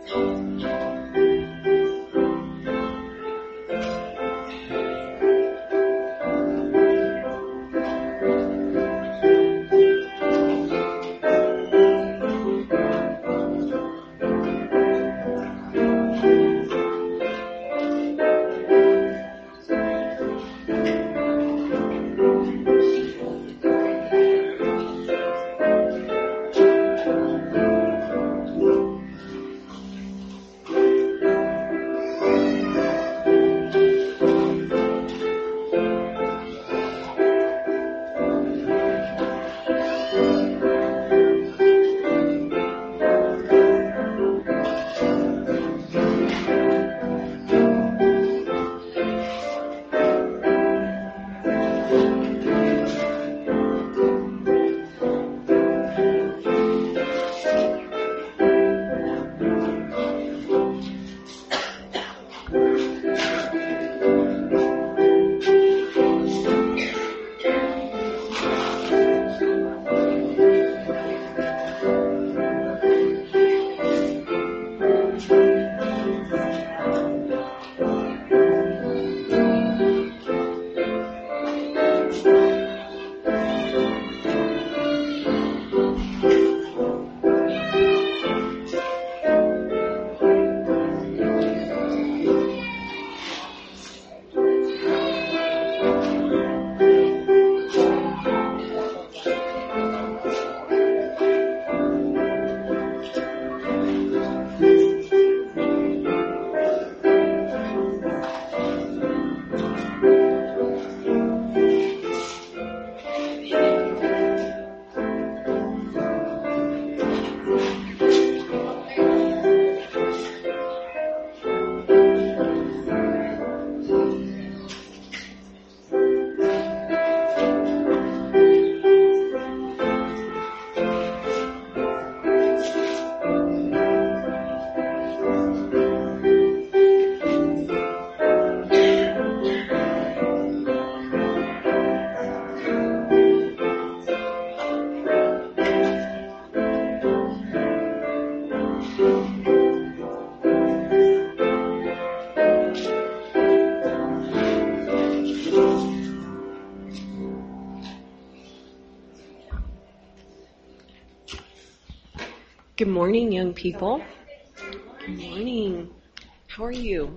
Good morning, young people. Good morning. How are you?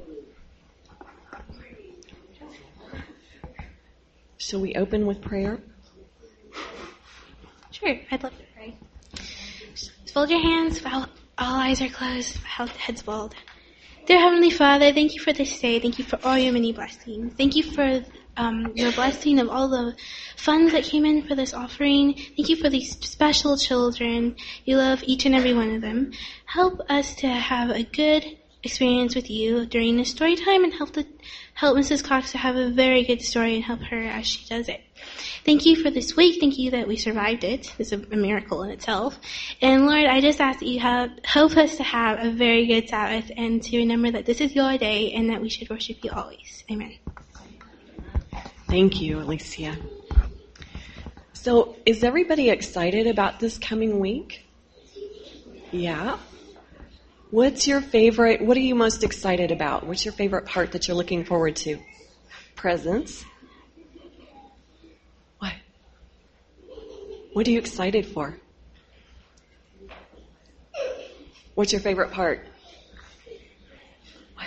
Shall we open with prayer? Sure, I'd love to pray. Just fold your hands while all eyes are closed, heads bowed. Dear Heavenly Father, thank you for this day. Thank you for all your many blessings. Thank you for your blessing of all the funds that came in for this offering. Thank you for these special children. You love each and every one of them. Help us to have a good experience with you during this story time, and help Mrs. Cox to have a very good story and help her as she does it. Thank you for this week. Thank you that we survived it. It's a miracle in itself. And Lord, I just ask that you help us to have a very good Sabbath and to remember that this is your day and that we should worship you always. Amen. Thank you, Alicia. So, is everybody excited about this coming week? Yeah? What are you most excited about? What's your favorite part that you're looking forward to? Presents? What? What are you excited for? What's your favorite part? What?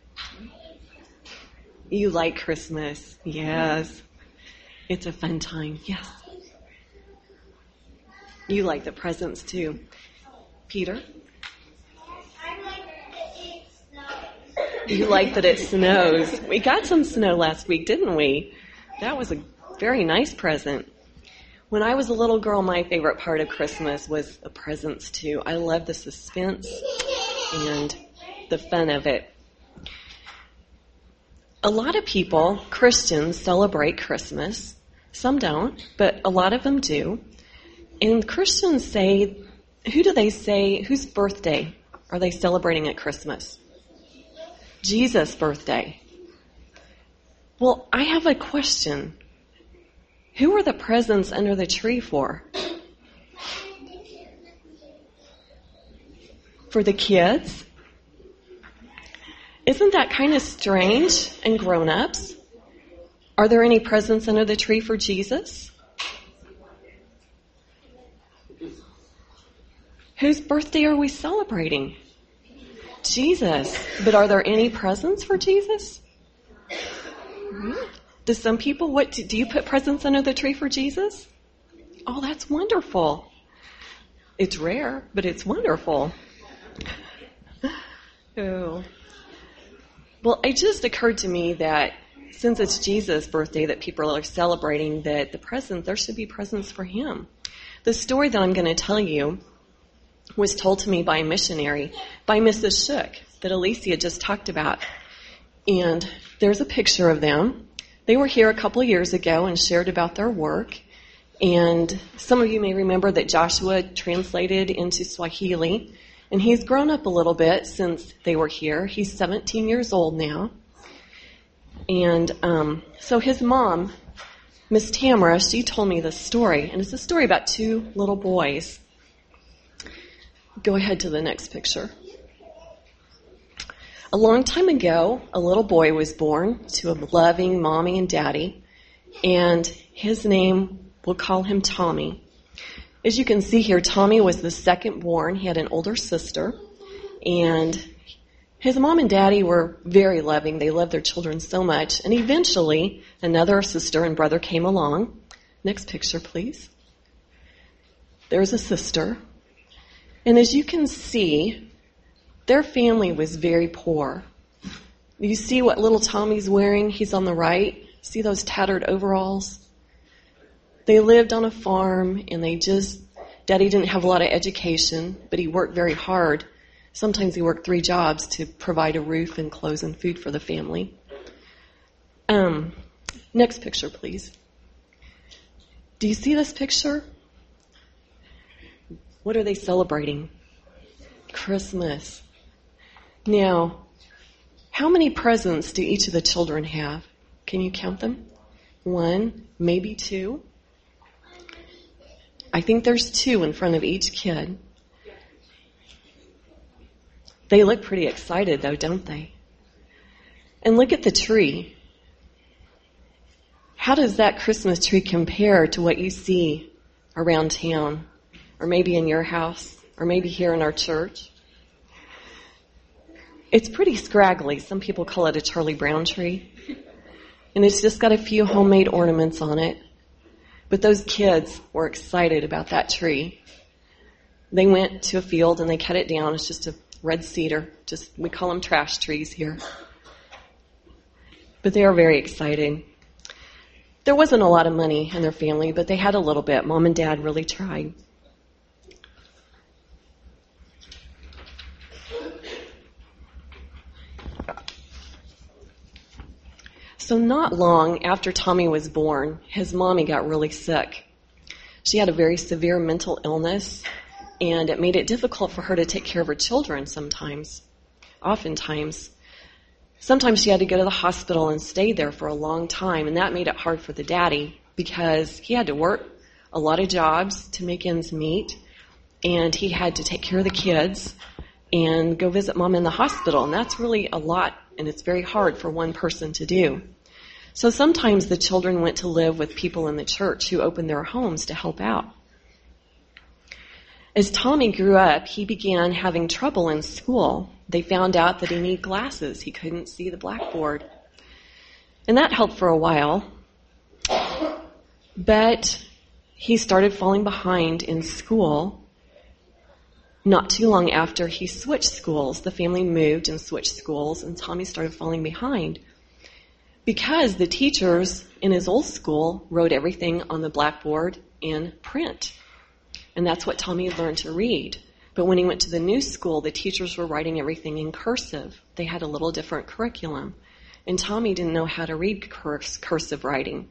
You like Christmas. Yes. It's a fun time. Yes. You like the presents too. Peter? You like that it snows. We got some snow last week, didn't we? That was a very nice present. When I was a little girl, my favorite part of Christmas was the presents too. I love the suspense and the fun of it. A lot of people, Christians, celebrate Christmas. Some don't, but a lot of them do. And Christians say, whose birthday are they celebrating at Christmas? Jesus' birthday. Well, I have a question. Who are the presents under the tree for? For the kids? Isn't that kind of strange? And grown-ups, are there any presents under the tree for Jesus? Whose birthday are we celebrating? Jesus. But are there any presents for Jesus? Do some people, do you put presents under the tree for Jesus? Oh, that's wonderful. It's rare, but it's wonderful. Oh. Well, it just occurred to me that since it's Jesus' birthday that people are celebrating, that there should be presents for him. The story that I'm going to tell you was told to me by a missionary, by Mrs. Shook, that Alicia just talked about. And there's a picture of them. They were here a couple of years ago and shared about their work. And some of you may remember that Joshua translated into Swahili. And he's grown up a little bit since they were here. He's 17 years old now. And so his mom, Miss Tamara, she told me this story. And it's a story about two little boys. Go ahead to the next picture. A long time ago, a little boy was born to a loving mommy and daddy. And his name, we'll call him Tommy. As you can see here, Tommy was the second born. He had an older sister. And his mom and daddy were very loving. They loved their children so much. And eventually, another sister and brother came along. Next picture, please. There's a sister. And as you can see, their family was very poor. You see what little Tommy's wearing? He's on the right. See those tattered overalls? They lived on a farm, and Daddy didn't have a lot of education, but he worked very hard. Sometimes he worked 3 jobs to provide a roof and clothes and food for the family. Next picture, please. Do you see this picture? What are they celebrating? Christmas. Now, how many presents do each of the children have? Can you count them? 1, maybe 2. I think there's 2 in front of each kid. They look pretty excited, though, don't they? And look at the tree. How does that Christmas tree compare to what you see around town, or maybe in your house, or maybe here in our church? It's pretty scraggly. Some people call it a Charlie Brown tree. And it's just got a few homemade ornaments on it. But those kids were excited about that tree. They went to a field and they cut it down. It's just a red cedar. We call them trash trees here. But they are very excited. There wasn't a lot of money in their family, but they had a little bit. Mom and Dad really tried. So not long after Tommy was born, his mommy got really sick. She had a very severe mental illness, and it made it difficult for her to take care of her children sometimes, oftentimes. Sometimes she had to go to the hospital and stay there for a long time, and that made it hard for the daddy because he had to work a lot of jobs to make ends meet, and he had to take care of the kids and go visit mom in the hospital, and that's really a lot, and it's very hard for one person to do. So sometimes the children went to live with people in the church who opened their homes to help out. As Tommy grew up, he began having trouble in school. They found out that he needed glasses. He couldn't see the blackboard. And that helped for a while. But he started falling behind in school. Not too long after he switched schools, the family moved and switched schools, and Tommy started falling behind. Because the teachers in his old school wrote everything on the blackboard in print. And that's what Tommy learned to read. But when he went to the new school, the teachers were writing everything in cursive. They had a little different curriculum. And Tommy didn't know how to read cursive writing.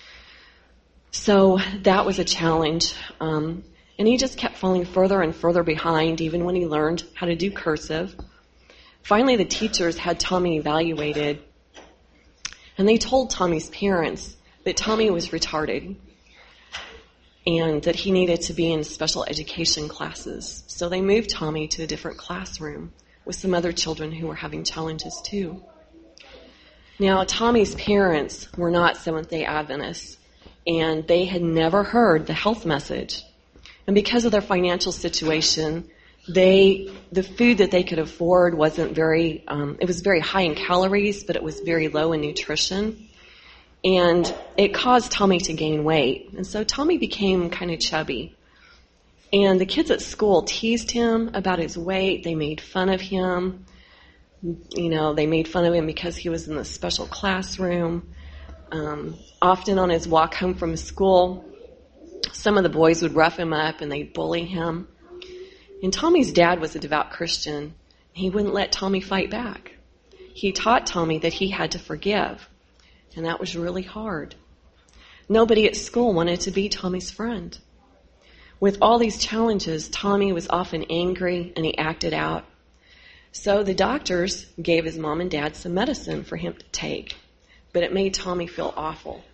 So that was a challenge. And he just kept falling further and further behind, even when he learned how to do cursive. Finally, the teachers had Tommy evaluated. And they told Tommy's parents that Tommy was retarded and that he needed to be in special education classes. So they moved Tommy to a different classroom with some other children who were having challenges too. Now, Tommy's parents were not Seventh-day Adventists, and they had never heard the health message. And because of their financial situation, the food that they could afford wasn't very, it was very high in calories, but it was very low in nutrition. And it caused Tommy to gain weight. And so Tommy became kind of chubby. And the kids at school teased him about his weight. They made fun of him. You know, they made fun of him because he was in the special classroom. Often on his walk home from school, some of the boys would rough him up and they'd bully him. And Tommy's dad was a devout Christian. He wouldn't let Tommy fight back. He taught Tommy that he had to forgive. And that was really hard. Nobody at school wanted to be Tommy's friend. With all these challenges, Tommy was often angry and he acted out. So the doctors gave his mom and dad some medicine for him to take, but it made Tommy feel awful.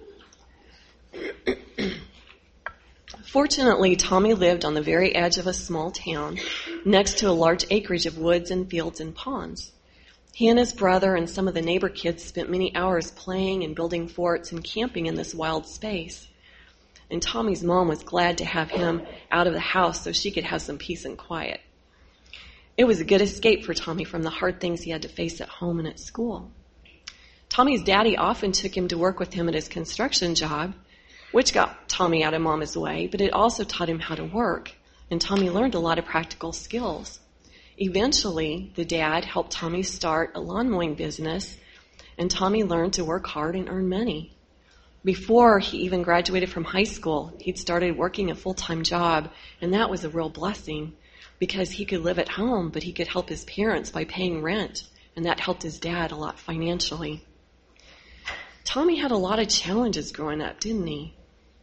Fortunately, Tommy lived on the very edge of a small town next to a large acreage of woods and fields and ponds. He and his brother and some of the neighbor kids spent many hours playing and building forts and camping in this wild space. And Tommy's mom was glad to have him out of the house so she could have some peace and quiet. It was a good escape for Tommy from the hard things he had to face at home and at school. Tommy's daddy often took him to work with him at his construction job, which got Tommy out of Mama's way, but it also taught him how to work, and Tommy learned a lot of practical skills. Eventually, the dad helped Tommy start a lawn mowing business, and Tommy learned to work hard and earn money. Before he even graduated from high school, he'd started working a full-time job, and that was a real blessing because he could live at home, but he could help his parents by paying rent, and that helped his dad a lot financially. Tommy had a lot of challenges growing up, didn't he?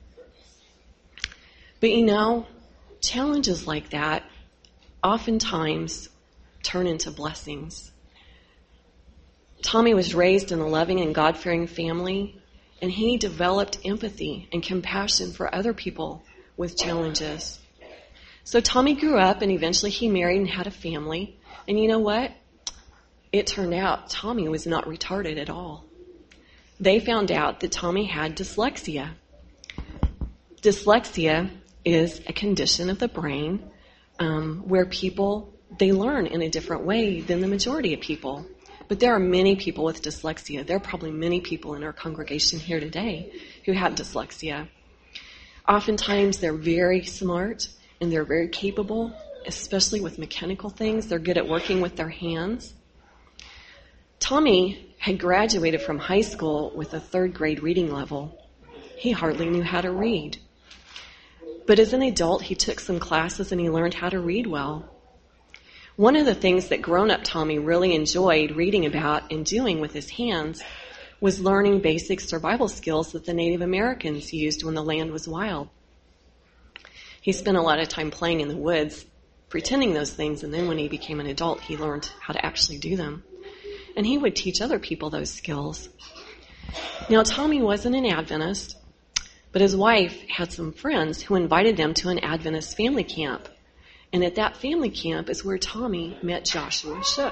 But you know, challenges like that oftentimes turn into blessings. Tommy was raised in a loving and God-fearing family, and he developed empathy and compassion for other people with challenges. So Tommy grew up, and eventually he married and had a family. And you know what? It turned out Tommy was not retarded at all. They found out that Tommy had dyslexia. Dyslexia is a condition of the brain where people, they learn in a different way than the majority of people. But there are many people with dyslexia. There are probably many people in our congregation here today who have dyslexia. Oftentimes they're very smart and they're very capable, especially with mechanical things. They're good at working with their hands. Tommy had graduated from high school with a 3rd grade reading level. He hardly knew how to read. But as an adult, he took some classes and he learned how to read well. One of the things that grown-up Tommy really enjoyed reading about and doing with his hands was learning basic survival skills that the Native Americans used when the land was wild. He spent a lot of time playing in the woods, pretending those things, and then when he became an adult, he learned how to actually do them. And he would teach other people those skills. Now, Tommy wasn't an Adventist, but his wife had some friends who invited them to an Adventist family camp. And at that family camp is where Tommy met Joshua Shook,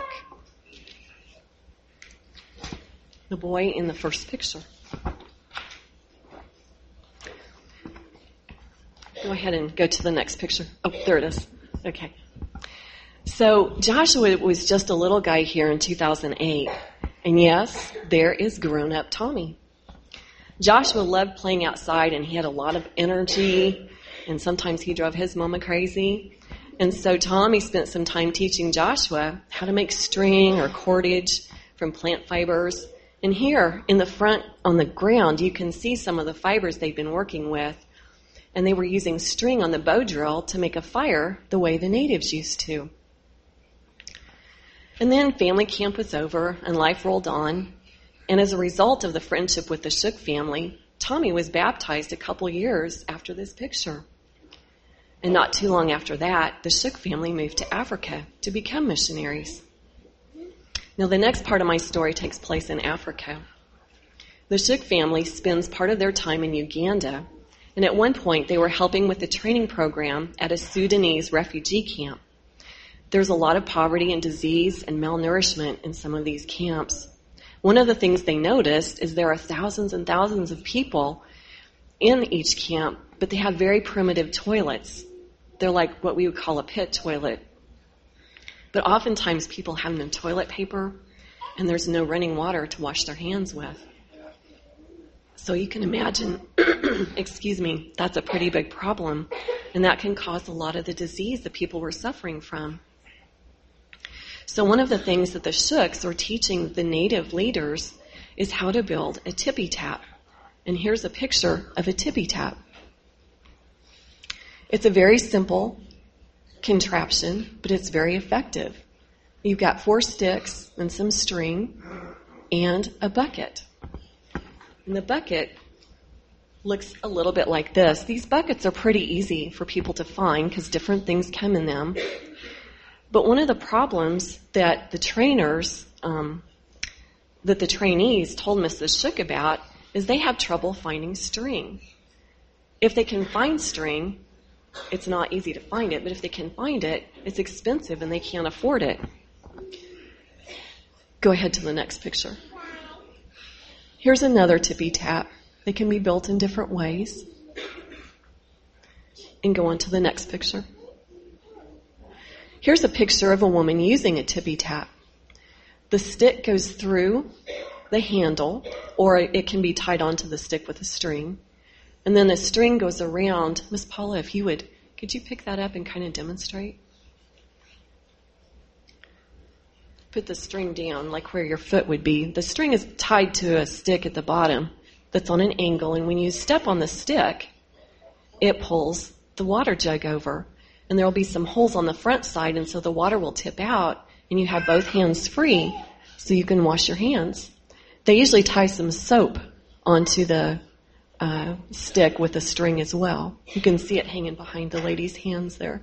the boy in the first picture. Go ahead and go to the next picture. Oh, there it is. Okay. So Joshua was just a little guy here in 2008. And yes, there is grown-up Tommy. Joshua loved playing outside, and he had a lot of energy, and sometimes he drove his mama crazy. And so Tommy spent some time teaching Joshua how to make string or cordage from plant fibers. And here in the front on the ground, you can see some of the fibers they've been working with. And they were using string on the bow drill to make a fire the way the natives used to. And then family camp was over and life rolled on. And as a result of the friendship with the Shook family, Tommy was baptized a couple years after this picture. And not too long after that, the Shook family moved to Africa to become missionaries. Now, the next part of my story takes place in Africa. The Shook family spends part of their time in Uganda, and at one point they were helping with the training program at a Sudanese refugee camp. There's a lot of poverty and disease and malnourishment in some of these camps. One of the things they noticed is there are thousands and thousands of people in each camp, but they have very primitive toilets. They're like what we would call a pit toilet. But oftentimes people have no toilet paper, and there's no running water to wash their hands with. So you can imagine, that's a pretty big problem, and that can cause a lot of the disease that people were suffering from. So one of the things that the Shooks are teaching the native leaders is how to build a tippy tap. And here's a picture of a tippy tap. It's a very simple contraption, but it's very effective. You've got 4 sticks and some string and a bucket. And the bucket looks a little bit like this. These buckets are pretty easy for people to find because different things come in them. But one of the problems that the trainers, that the trainees told Mrs. Shook about is they have trouble finding string. If they can find string, it's not easy to find it, but if they can find it, it's expensive and they can't afford it. Go ahead to the next picture. Here's another tippy tap. They can be built in different ways. And go on to the next picture. Here's a picture of a woman using a tippy tap. The stick goes through the handle, or it can be tied onto the stick with a string. And then the string goes around. Miss Paula, if you would, could you pick that up and kind of demonstrate? Put the string down like where your foot would be. The string is tied to a stick at the bottom that's on an angle, and when you step on the stick, it pulls the water jug over. And there will be some holes on the front side, and so the water will tip out, and you have both hands free so you can wash your hands. They usually tie some soap onto the stick with a string as well. You can see it hanging behind the lady's hands there.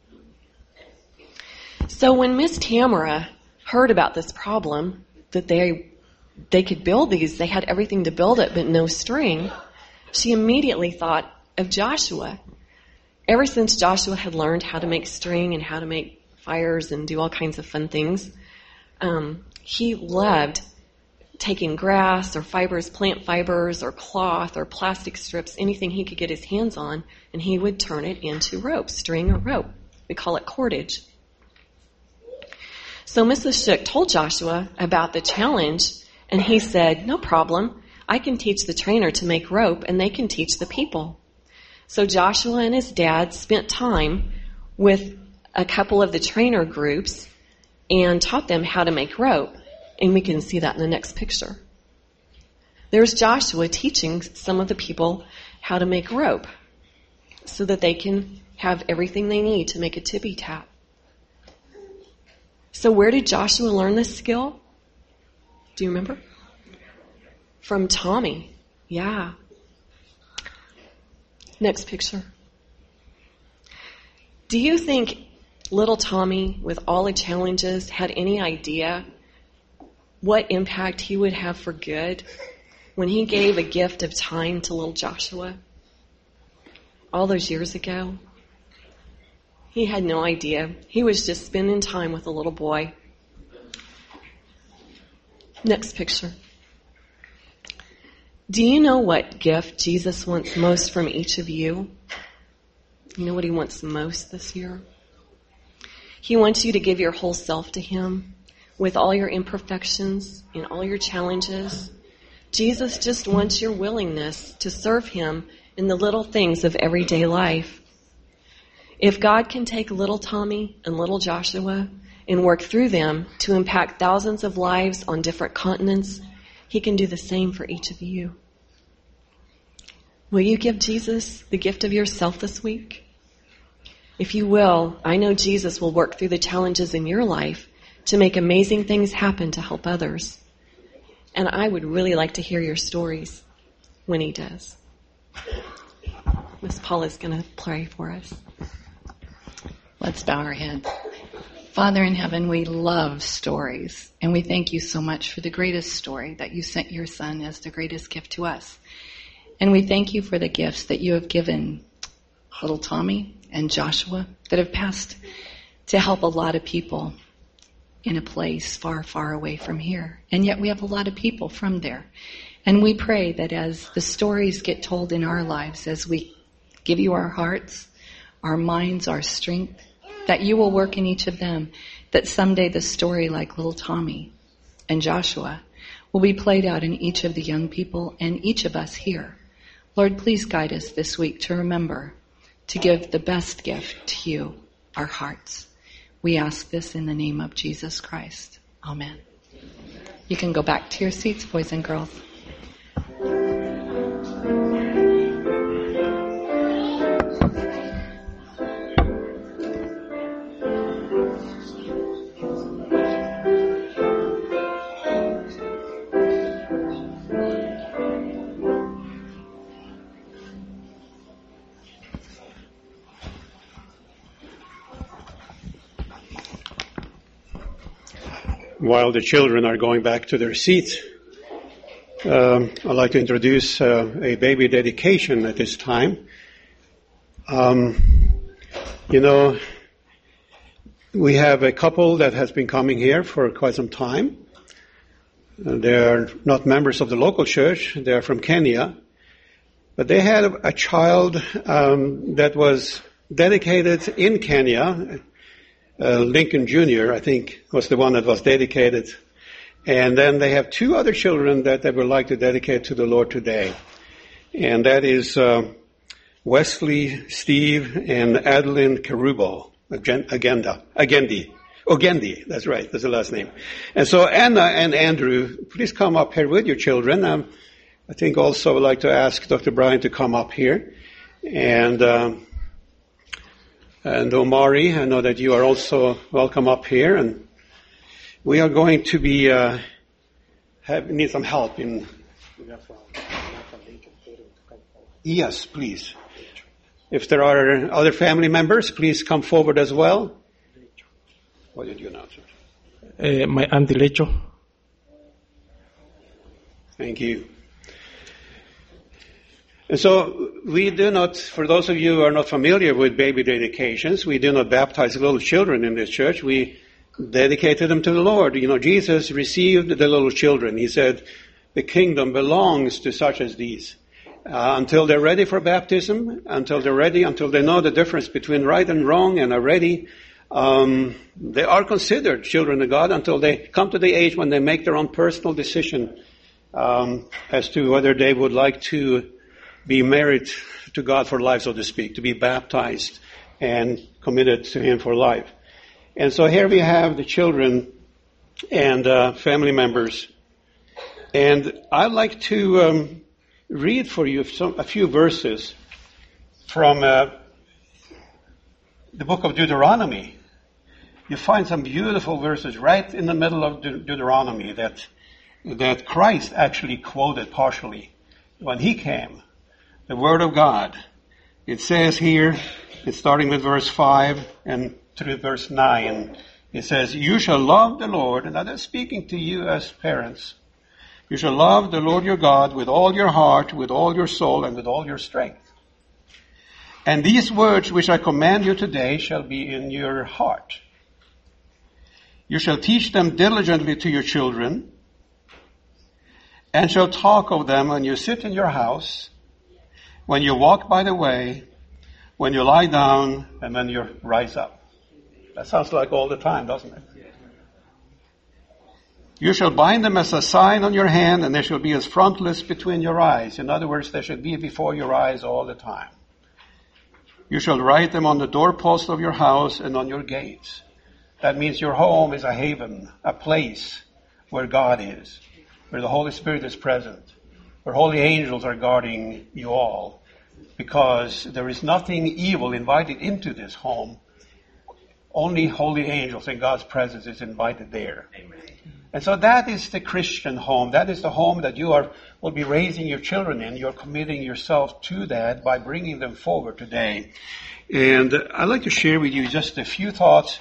So when Miss Tamara heard about this problem, that they could build these, they had everything to build it but no string, she immediately thought of Joshua. Ever since Joshua had learned how to make string and how to make fires and do all kinds of fun things, he loved taking grass or fibers, plant fibers or cloth or plastic strips, anything he could get his hands on, and he would turn it into rope, string or rope. We call it cordage. So Mrs. Shook told Joshua about the challenge, and he said, no problem. I can teach the trainer to make rope, and they can teach the people. So Joshua and his dad spent time with a couple of the trainer groups and taught them how to make rope. And we can see that in the next picture. There's Joshua teaching some of the people how to make rope so that they can have everything they need to make a tippy tap. So where did Joshua learn this skill? Do you remember? From Tommy. Yeah. Next picture. Do you think little Tommy, with all the challenges, had any idea what impact he would have for good when he gave a gift of time to little Joshua all those years ago? He had no idea. He was just spending time with a little boy. Next picture. Do you know what gift Jesus wants most from each of you? You know what he wants most this year? He wants you to give your whole self to him with all your imperfections and all your challenges. Jesus just wants your willingness to serve him in the little things of everyday life. If God can take little Tommy and little Joshua and work through them to impact thousands of lives on different continents, he can do the same for each of you. Will you give Jesus the gift of yourself this week? If you will, I know Jesus will work through the challenges in your life to make amazing things happen to help others. And I would really like to hear your stories when he does. Miss Paula's going to pray for us. Let's bow our heads. Father in heaven, we love stories, and we thank you so much for the greatest story that you sent your son as the greatest gift to us. And we thank you for the gifts that you have given little Tommy and Joshua that have passed to help a lot of people in a place far, far away from here. And yet we have a lot of people from there. And we pray that as the stories get told in our lives, as we give you our hearts, our minds, our strength, that you will work in each of them, that someday the story like little Tommy and Joshua will be played out in each of the young people and each of us here. Lord, please guide us this week to remember to give the best gift to you, our hearts. We ask this in the name of Jesus Christ. Amen. You can go back to your seats, boys and girls. While the children are going back to their seats, I'd like to introduce a baby dedication at this time. We have a couple that has been coming here for quite some time. They're not members of the local church. They're from Kenya. But they had a child that was dedicated in Kenya. Lincoln Jr., I think, was the one that was dedicated. And then they have two other children that they would like to dedicate to the Lord today. And that is Wesley, Steve, and Adeline Karubo, Ogendi, that's right, that's the last name. And so Anna and Andrew, please come up here with your children. I think also I would like to ask Dr. Brian to come up here. And Omari, I know that you are also welcome up here, and we are going to be need some help in. Yes, please. If there are other family members, please come forward as well. What did you announce? My Auntie Lecho. Thank you. And so we do not, for those of you who are not familiar with baby dedications, we do not baptize little children in this church. We dedicated them to the Lord. Jesus received the little children. He said, the kingdom belongs to such as these. Until they're ready for baptism, until they know the difference between right and wrong and are ready, they are considered children of God until they come to the age when they make their own personal decision as to whether they would like to be married to God for life, so to speak, to be baptized and committed to Him for life. And so here we have the children and family members. And I'd like to read for you a few verses from the book of Deuteronomy. You find some beautiful verses right in the middle of Deuteronomy that Christ actually quoted partially when He came. The Word of God. It says here, it's starting with verse 5 and through verse 9, it says, you shall love the Lord, and that is speaking to you as parents. You shall love the Lord your God with all your heart, with all your soul, and with all your strength. And these words which I command you today shall be in your heart. You shall teach them diligently to your children, and shall talk of them when you sit in your house, when you walk by the way, when you lie down, and when you rise up. That sounds like all the time, doesn't it? You shall bind them as a sign on your hand, and they shall be as frontlets between your eyes. In other words, they should be before your eyes all the time. You shall write them on the doorpost of your house and on your gates. That means your home is a haven, a place where God is, where the Holy Spirit is present, where holy angels are guarding you all, because there is nothing evil invited into this home. Only holy angels and God's presence is invited there. Amen. And so that is the Christian home. That is the home that you will be raising your children in. You're committing yourself to that by bringing them forward today. And I'd like to share with you just a few thoughts,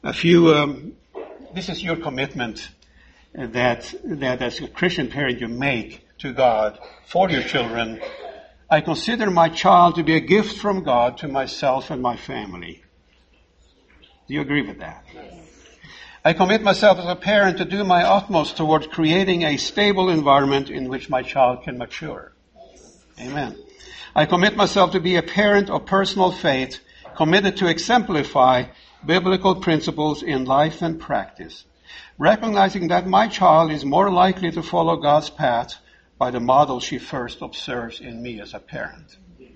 this is your commitment that as a Christian parent you make to God for your children. I consider my child to be a gift from God to myself and my family. Do you agree with that? I commit myself as a parent to do my utmost towards creating a stable environment in which my child can mature. Amen. I commit myself to be a parent of personal faith, committed to exemplify biblical principles in life and practice, recognizing that my child is more likely to follow God's path by the model she first observes in me as a parent.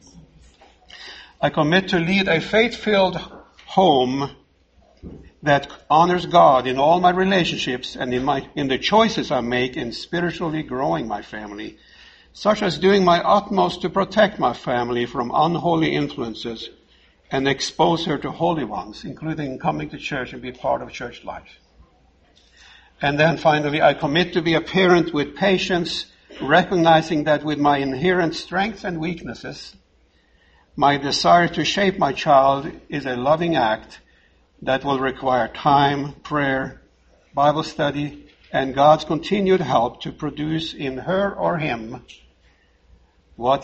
I commit to lead a faith-filled home that honors God in all my relationships and in the choices I make in spiritually growing my family, such as doing my utmost to protect my family from unholy influences and expose her to holy ones, including coming to church and be part of church life. And then finally, I commit to be a parent with patience, recognizing that with my inherent strengths and weaknesses, my desire to shape my child is a loving act that will require time, prayer, Bible study, and God's continued help to produce in her or him what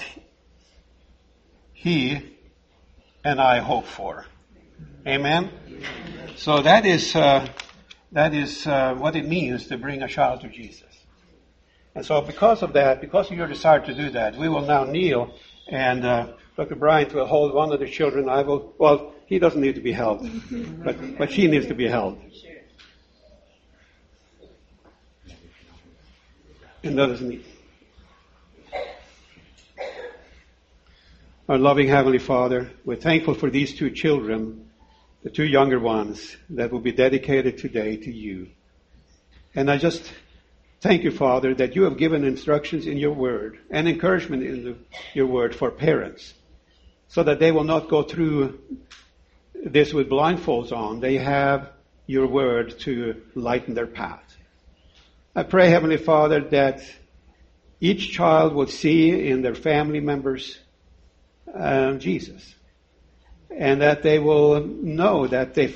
he and I hope for. Amen? So that is what it means to bring a child to Jesus. And so because of that, because of your desire to do that, we will now kneel, and Dr. Bryant will hold one of the children. He doesn't need to be held, but she needs to be held. And that is me. Our loving Heavenly Father, we're thankful for these two children, the two younger ones that will be dedicated today to you. And I just thank you, Father, that you have given instructions in your word and encouragement in your word for parents, so that they will not go through this with blindfolds on. They have your word to lighten their path. I pray, Heavenly Father, that each child will see in their family members Jesus, and that they will know that they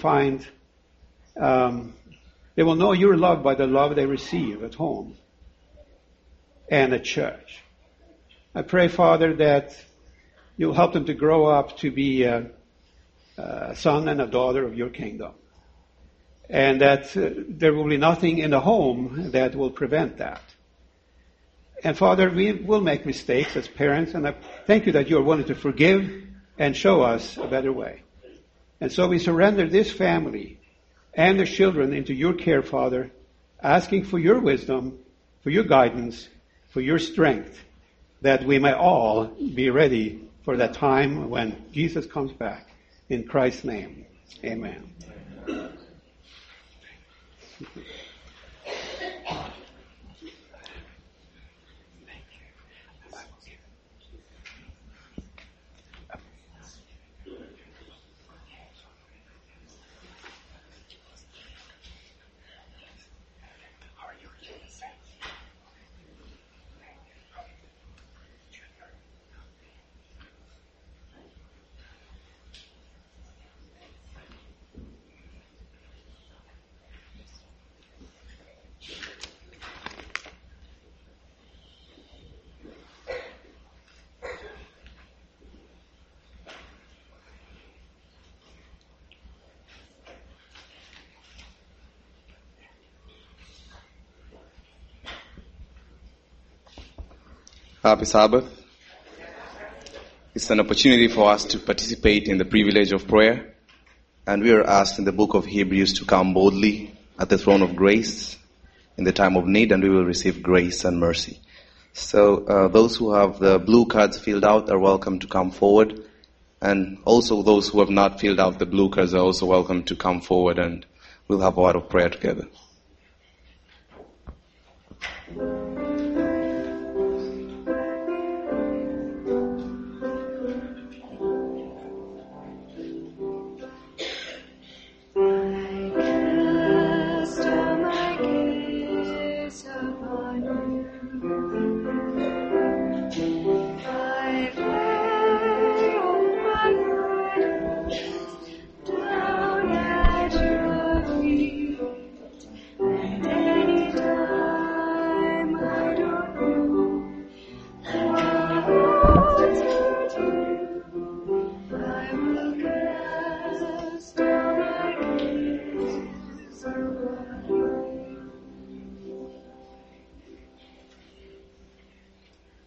will know you're loved by the love they receive at home and at church. I pray, Father, that you'll help them to grow up to be a son and a daughter of your kingdom, and that there will be nothing in the home that will prevent that. And Father, we will make mistakes as parents, and I thank you that you are willing to forgive and show us a better way. And so we surrender this family and the children into your care, Father, asking for your wisdom, for your guidance, for your strength, that we may all be ready for that time when Jesus comes back. In Christ's name, amen. Happy Sabbath. It's an opportunity for us to participate in the privilege of prayer. And we are asked in the book of Hebrews to come boldly at the throne of grace in the time of need, and we will receive grace and mercy. So those who have the blue cards filled out are welcome to come forward. And also those who have not filled out the blue cards are also welcome to come forward, and we'll have a word of prayer together.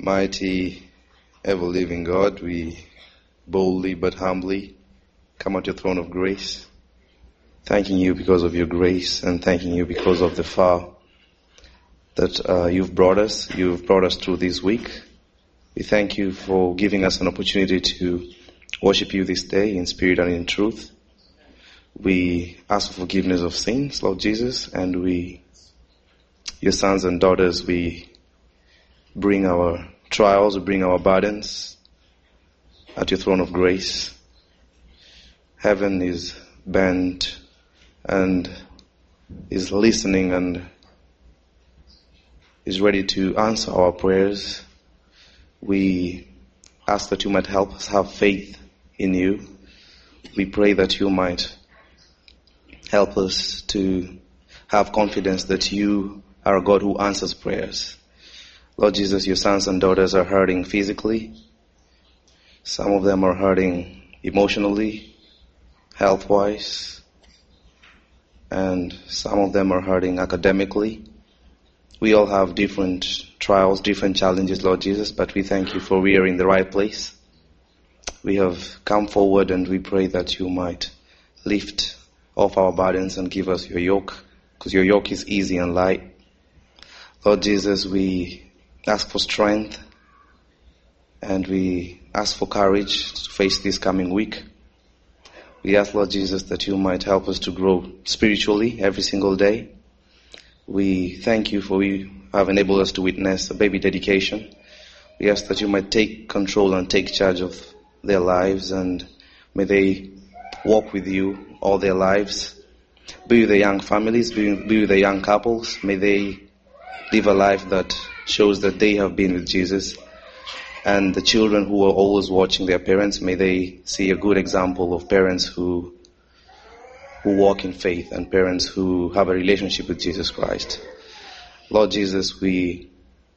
Mighty, ever-living God, we boldly but humbly come at your throne of grace, thanking you because of your grace and thanking you because of the far that you've brought us. You've brought us through this week. We thank you for giving us an opportunity to worship you this day in spirit and in truth. We ask for forgiveness of sins, Lord Jesus, and your sons and daughters, we bring our trials, we bring our burdens at your throne of grace. Heaven is bent and is listening and is ready to answer our prayers. We ask that you might help us have faith in you. We pray that you might help us to have confidence that you are a God who answers prayers. Lord Jesus, your sons and daughters are hurting physically. Some of them are hurting emotionally, health-wise, and some of them are hurting academically. We all have different trials, different challenges, Lord Jesus, but we thank you for we are in the right place. We have come forward and we pray that you might lift off our burdens and give us your yoke, because your yoke is easy and light. Lord Jesus, we ask for strength and we ask for courage to face this coming week. We ask, Lord Jesus, that you might help us to grow spiritually every single day. We thank you for you have enabled us to witness a baby dedication. We ask that you might take control and take charge of their lives, and may they walk with you all their lives. Be with the young families, be with the young couples. May they live a life that shows that they have been with Jesus. And the children who are always watching their parents, may they see a good example of parents who walk in faith and parents who have a relationship with Jesus Christ. Lord Jesus, we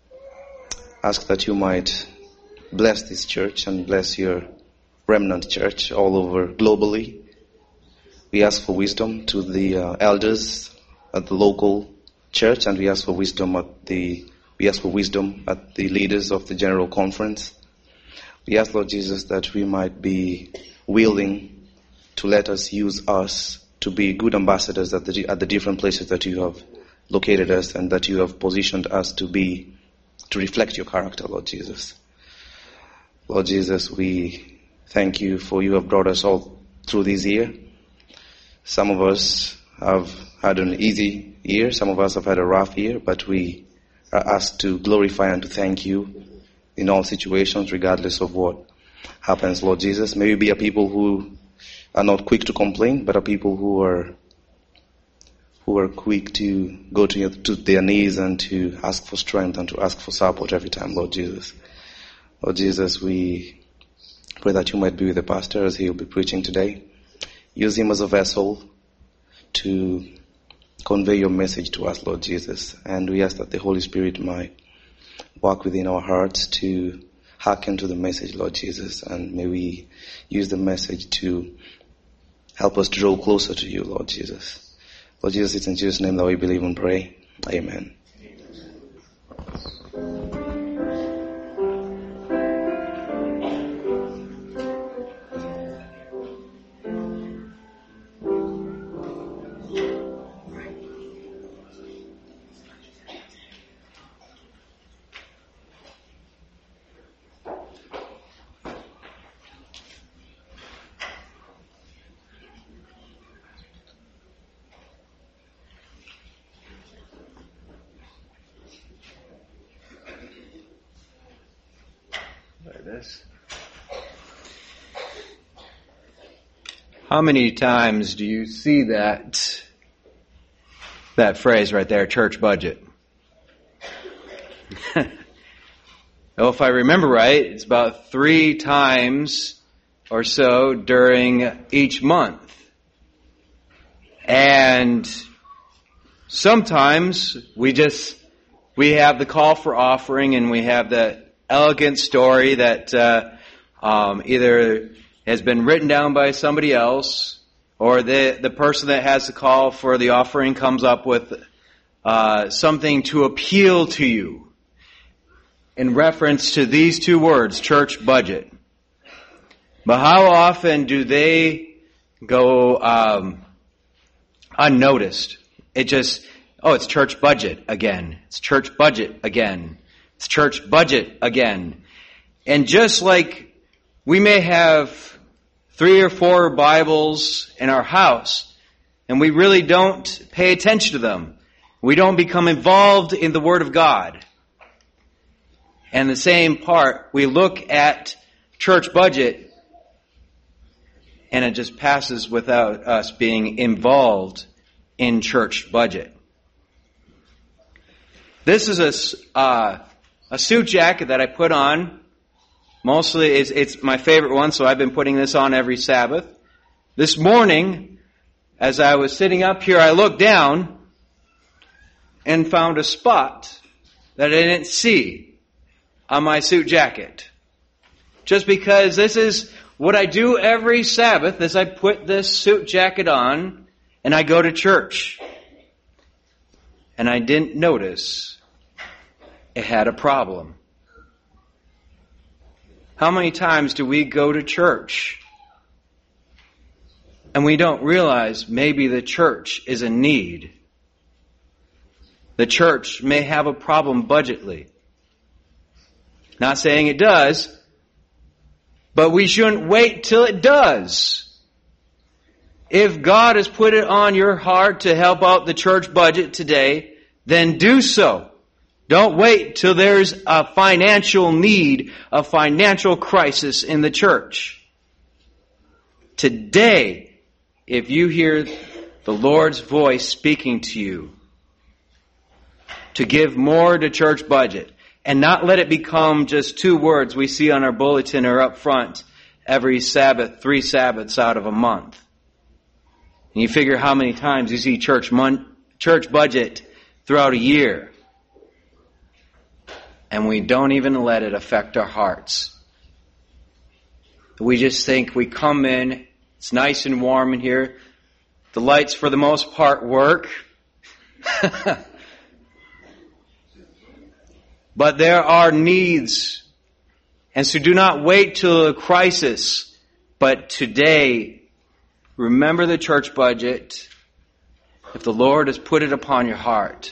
ask that you might bless this church and bless your remnant church all over globally. We ask for wisdom to the elders at the local church, and we ask for wisdom at the leaders of the General Conference. We ask, Lord Jesus, that we might be willing to let us use us to be good ambassadors at the different places that you have located us and that you have positioned us to reflect your character, Lord Jesus. Lord Jesus, we thank you for you have brought us all through this year. Some of us have had an easy year, some of us have had a rough year, but we are asked to glorify and to thank you in all situations, regardless of what happens, Lord Jesus. May we be a people who are not quick to complain, but are people who are quick to go to their knees and to ask for strength and to ask for support every time, Lord Jesus. Lord Jesus, we pray that you might be with the pastor as he will be preaching today. Use him as a vessel to convey your message to us, Lord Jesus. And we ask that the Holy Spirit might work within our hearts to hearken to the message, Lord Jesus. And may we use the message to help us draw closer to you, Lord Jesus. Lord Jesus, it's in Jesus' name that we believe and pray. Amen. How many times do you see that phrase right there, church budget? Well, if I remember right, it's about 3 times or so during each month. And sometimes we have the call for offering, and we have that elegant story that either has been written down by somebody else, or the person that has the call for the offering comes up with something to appeal to you. in reference to these two words, church budget. But how often do they go unnoticed? It's church budget again. It's church budget again. It's church budget again. And just like we may have 3 or 4 Bibles in our house, and we really don't pay attention to them. We don't become involved in the Word of God. And the same part, we look at church budget, and it just passes without us being involved in church budget. This is a suit jacket that I put on. Mostly, it's my favorite one, so I've been putting this on every Sabbath. This morning, as I was sitting up here, I looked down and found a spot that I didn't see on my suit jacket. Just because this is what I do every Sabbath, is I put this suit jacket on and I go to church. And I didn't notice it had a problem. How many times do we go to church and we don't realize maybe the church is in need? The church may have a problem budgetly. Not saying it does, but we shouldn't wait till it does. If God has put it on your heart to help out the church budget today, then do so. Don't wait till there's a financial need, a financial crisis in the church. Today, if you hear the Lord's voice speaking to you to give more to church budget and not let it become just 2 words we see on our bulletin or up front every Sabbath, 3 Sabbaths out of a month. And you figure how many times you see church budget throughout a year. And we don't even let it affect our hearts. We just think we come in, it's nice and warm in here. The lights, for the most part, work. But there are needs. And so do not wait till a crisis. But today, remember the church budget. If the Lord has put it upon your heart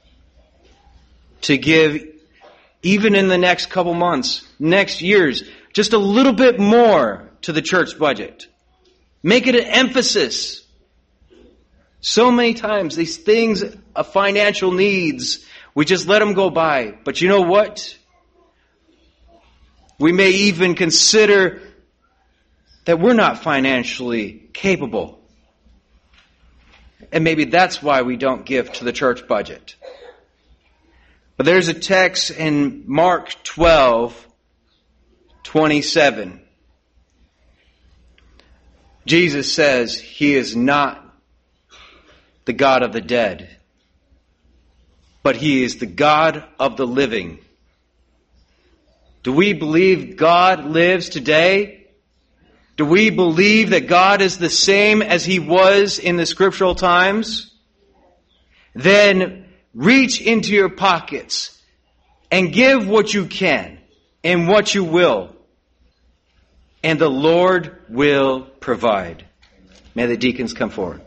to give, even in the next couple months, next years, just a little bit more to the church budget. Make it an emphasis. So many times, these things of financial needs, we just let them go by. But you know what? We may even consider that we're not financially capable. And maybe that's why we don't give to the church budget. But there's a text in Mark 12:27. Jesus says He is not the God of the dead, but He is the God of the living. Do we believe God lives today? Do we believe that God is the same as He was in the scriptural times? Then reach into your pockets and give what you can and what you will. And the Lord will provide. May the deacons come forward.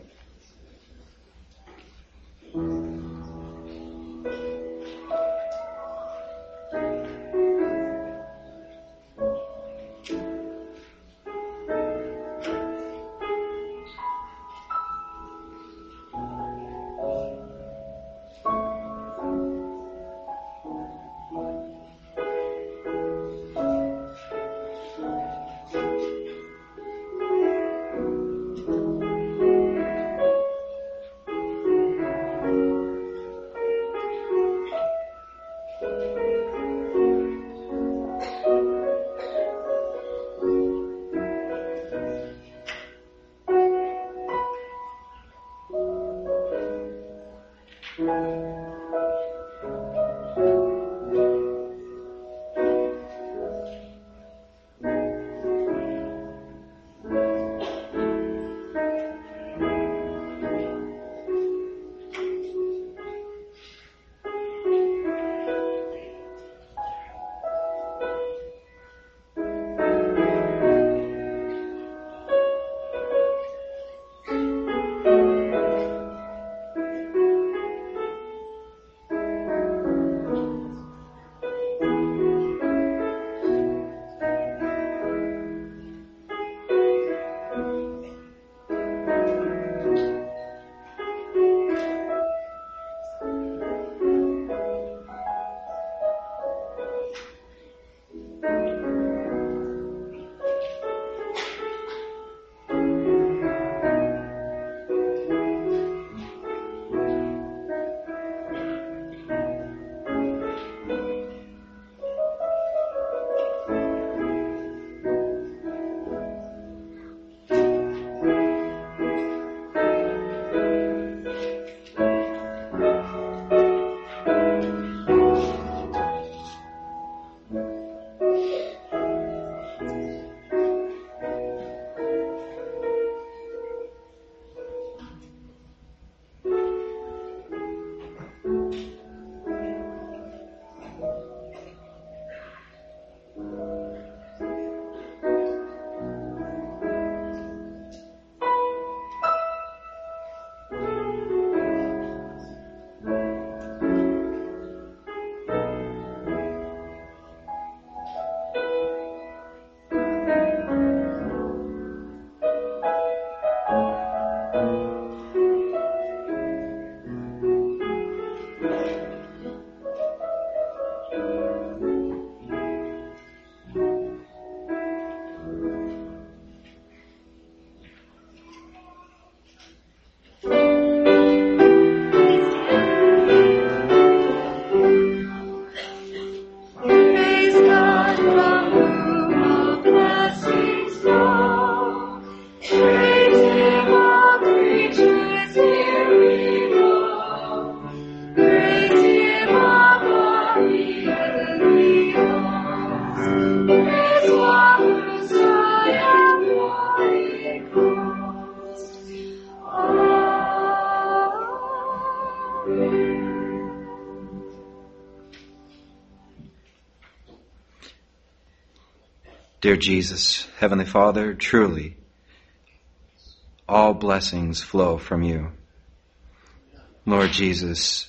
Dear Jesus, Heavenly Father, truly, all blessings flow from you. Lord Jesus,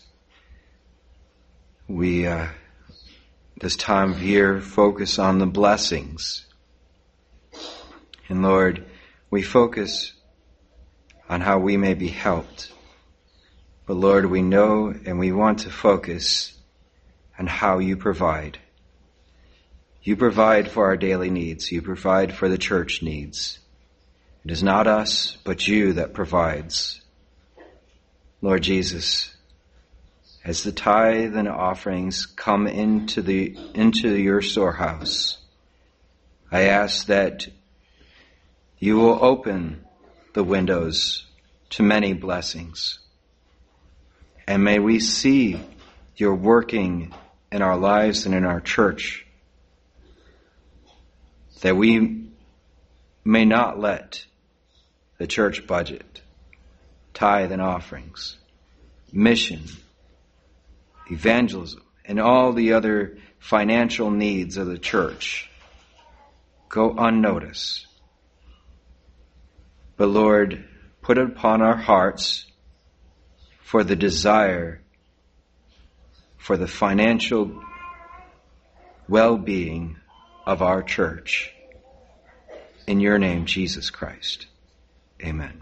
we, this time of year, focus on the blessings. And Lord, we focus on how we may be helped. But Lord, we know and we want to focus on how you provide. You provide for our daily needs. You provide for the church needs. It is not us, but you that provides. Lord Jesus, as the tithe and offerings come into your storehouse, I ask that you will open the windows to many blessings. And may we see your working in our lives and in our church, that we may not let the church budget, tithe and offerings, mission, evangelism, and all the other financial needs of the church go unnoticed. But Lord, put it upon our hearts for the desire for the financial well-being of our church. In your name, Jesus Christ. Amen.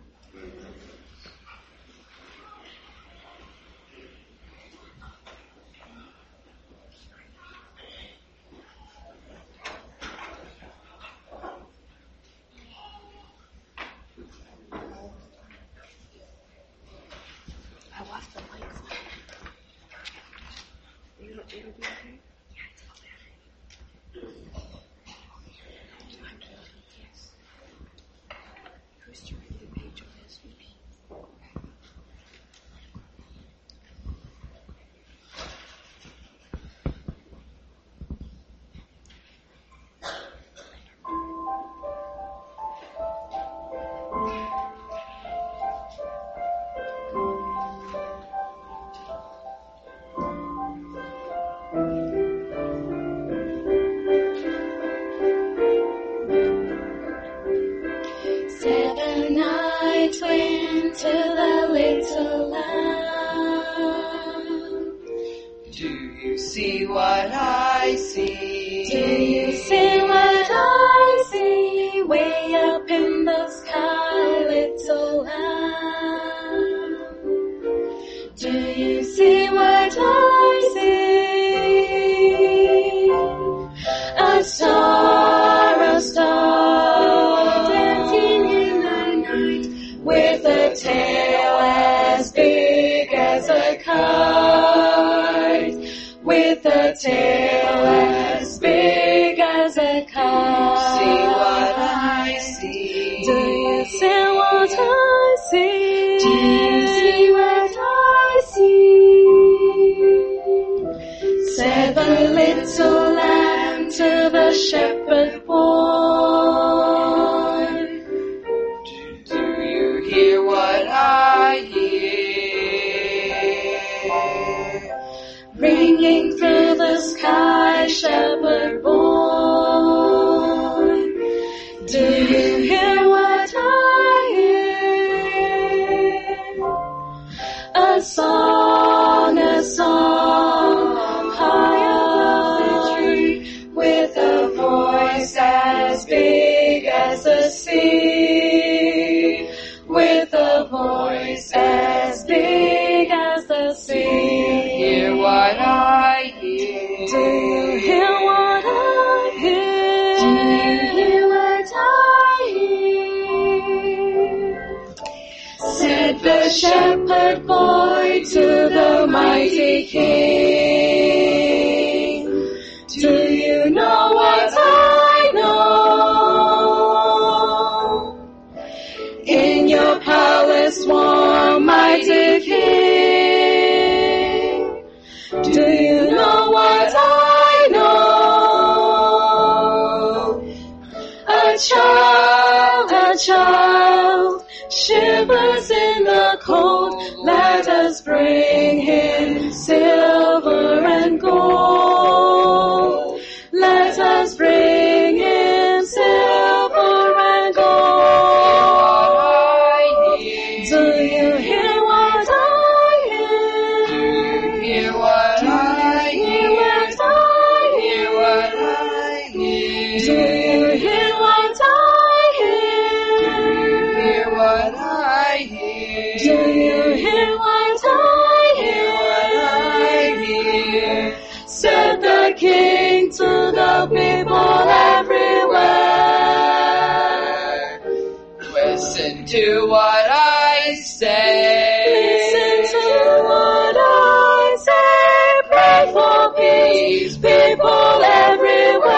Shivers in the cold, let us bring him hear what I hear? Hear what I hear? Do you hear what I hear? Do you hear what I hear? Do you hear what I hear? What I hear? Said the King to the people everywhere. Listen to what I say. Listen to what I say. Pray for peace, people everywhere.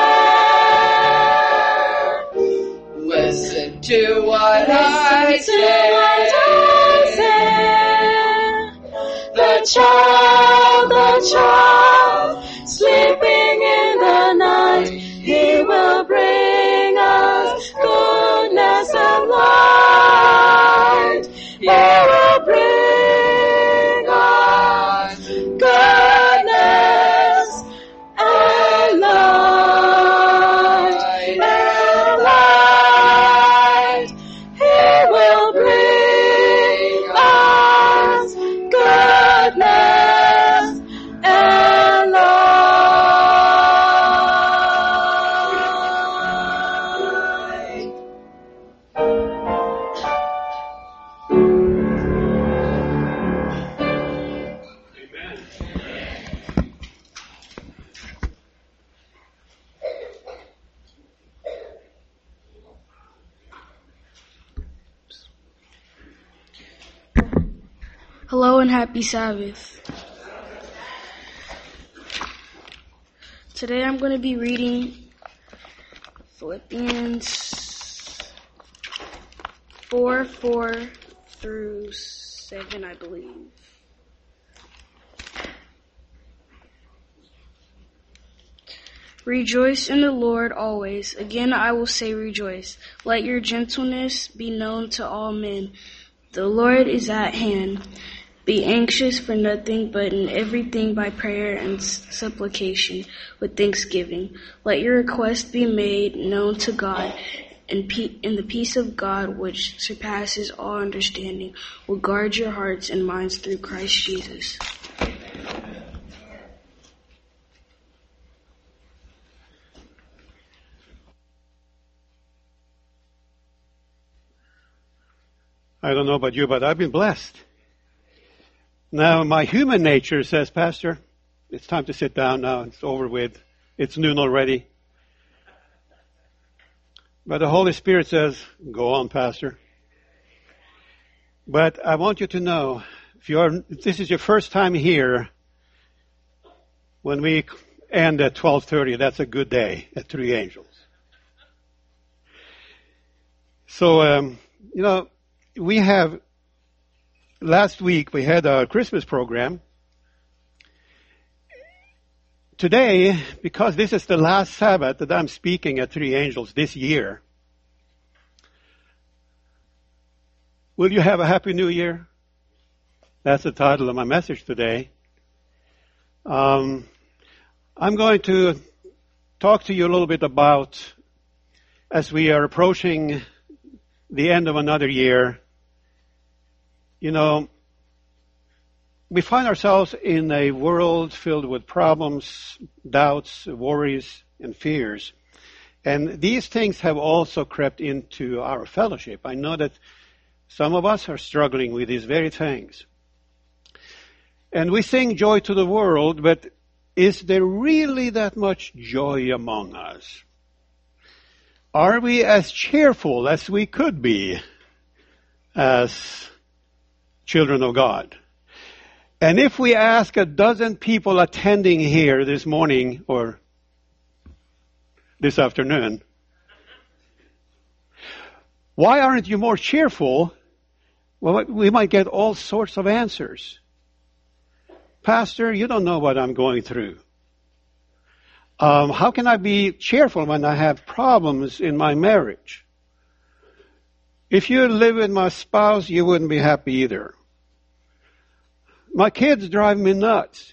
Listen to what I say. The child, sleeping in the night, he will bring us goodness and light. He will bring us goodness and light. And light. He will bring us goodness and light. Hello and happy Sabbath. Today I'm going to be reading Philippians 4:4 through 7, I believe. Rejoice in the Lord always. Again I will say rejoice. Let your gentleness be known to all men. The Lord is at hand. Be anxious for nothing, but in everything by prayer and supplication with thanksgiving. Let your requests be made known to God, and the peace of God, which surpasses all understanding, will guard your hearts and minds through Christ Jesus. I don't know about you, but I've been blessed. Now, my human nature says, Pastor, it's time to sit down now. It's over with. It's noon already. But the Holy Spirit says, go on, Pastor. But I want you to know, if this is your first time here, when we end at 12:30, that's a good day at Three Angels. So, we have, last week we had our Christmas program. Today, because this is the last Sabbath that I'm speaking at Three Angels this year, will you have a Happy New Year? That's the title of my message today. I'm going to talk to you a little bit about, as we are approaching the end of another year, we find ourselves in a world filled with problems, doubts, worries, and fears. And these things have also crept into our fellowship. I know that some of us are struggling with these very things. And we sing joy to the world, but is there really that much joy among us? Are we as cheerful as we could be as children of God? And if we ask a dozen people attending here this morning or this afternoon, why aren't you more cheerful? Well, we might get all sorts of answers. Pastor, you don't know what I'm going through. How can I be cheerful when I have problems in my marriage? If you live with my spouse, you wouldn't be happy either. My kids drive me nuts.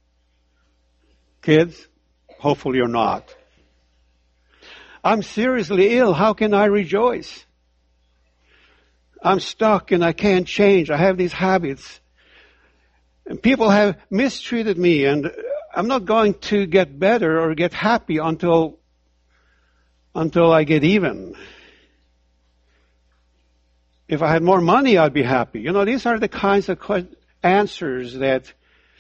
Kids, hopefully you're not. I'm seriously ill. How can I rejoice? I'm stuck and I can't change. I have these habits. And people have mistreated me, and I'm not going to get better or get happy until I get even. If I had more money, I'd be happy. These are the kinds of answers that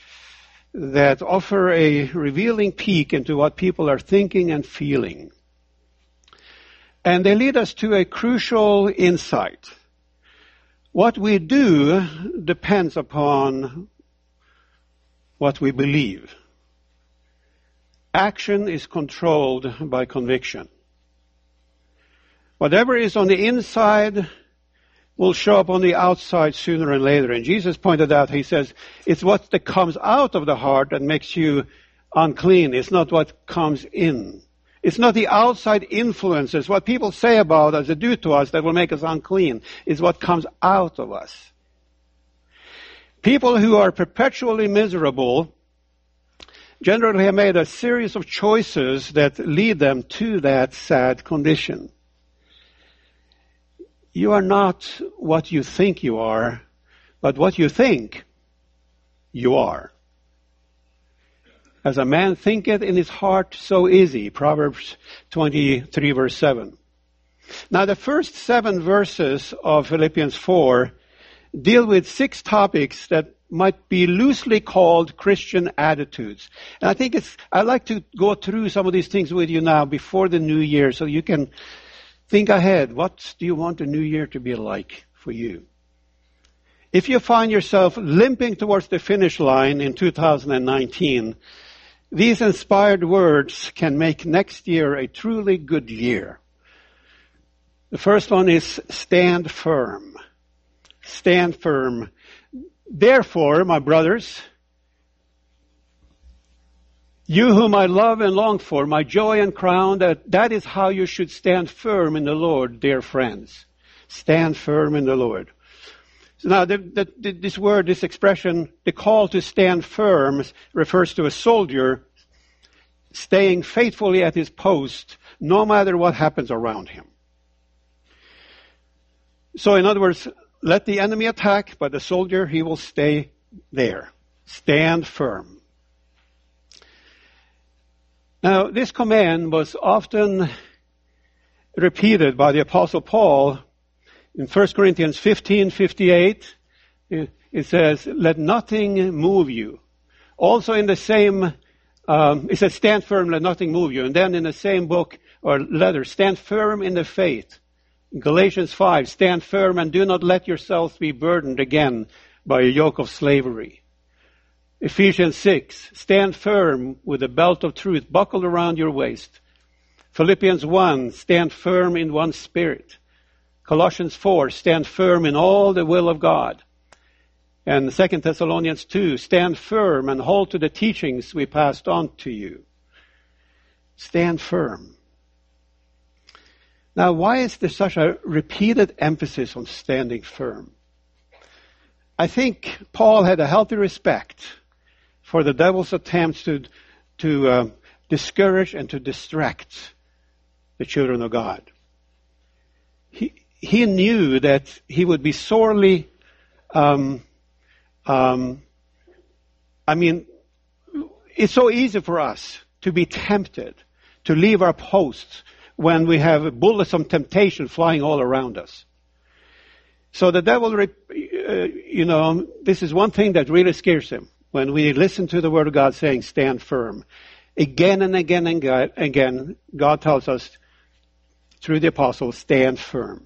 offer a revealing peek into what people are thinking and feeling. And they lead us to a crucial insight. What we do depends upon what we believe. Action is controlled by conviction. Whatever is on the inside will show up on the outside sooner or later. And Jesus pointed out, he says, it's what that comes out of the heart that makes you unclean. It's not what comes in. It's not the outside influences, what people say about us, that do to us, that will make us unclean. It's what comes out of us. People who are perpetually miserable generally have made a series of choices that lead them to that sad condition. You are not what you think you are, but what you think you are. As a man thinketh in his heart, so is he. Proverbs 23, verse 7. Now, the first 7 verses of Philippians 4 deal with 6 topics that might be loosely called Christian attitudes. And I'd like to go through some of these things with you now before the new year so you can think ahead. What do you want the new year to be like for you? If you find yourself limping towards the finish line in 2019, these inspired words can make next year a truly good year. The first one is stand firm. Stand firm. Therefore, my brothers, you whom I love and long for, my joy and crown, that is how you should stand firm in the Lord, dear friends. Stand firm in the Lord. So now, this word, this expression, the call to stand firm, refers to a soldier staying faithfully at his post, no matter what happens around him. So, in other words, let the enemy attack, but the soldier, he will stay there. Stand firm. Now, this command was often repeated by the Apostle Paul. In 1 Corinthians 15:58, it says, let nothing move you. Also in the same, it says, stand firm, let nothing move you. And then in the same book or letter, stand firm in the faith. In Galatians 5, stand firm and do not let yourselves be burdened again by a yoke of slavery. Ephesians 6, stand firm with a belt of truth buckled around your waist. Philippians 1, stand firm in one spirit. Colossians 4, stand firm in all the will of God. And 2 Thessalonians 2, stand firm and hold to the teachings we passed on to you. Stand firm. Now, why is there such a repeated emphasis on standing firm? I think Paul had a healthy respect for the devil's attempts to discourage and to distract the children of God. He knew that he would be sorely, it's so easy for us to be tempted to leave our posts when we have bullets of temptation flying all around us. So the devil, this is one thing that really scares him. When we listen to the word of God saying, stand firm. Again and again and again, God tells us through the apostles, stand firm.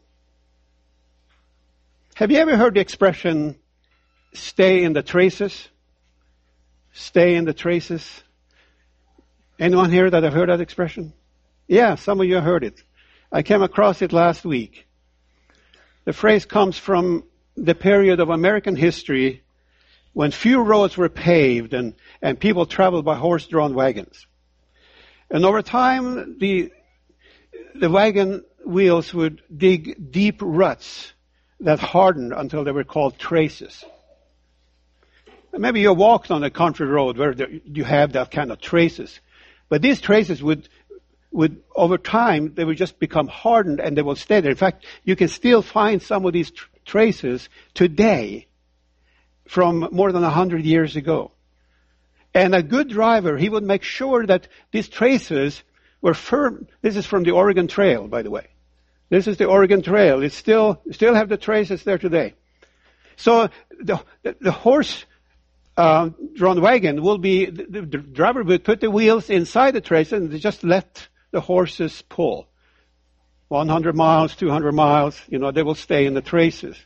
Have you ever heard the expression, stay in the traces? Stay in the traces. Anyone here that have heard that expression? Yeah, some of you have heard it. I came across it last week. The phrase comes from the period of American history when few roads were paved and people traveled by horse-drawn wagons. And over time, the wagon wheels would dig deep ruts that hardened until they were called traces. And maybe you walked on a country road where you have that kind of traces. But these traces would over time, they would just become hardened and they will stay there. In fact, you can still find some of these traces today from more than 100 years ago. And a good driver, he would make sure that these traces were firm. This is from the Oregon Trail, by the way. This is the Oregon Trail. It's still have the traces there today. So the horse drawn wagon will be, the driver would put the wheels inside the traces and just let the horses pull. 100 miles, 200 miles, they will stay in the traces.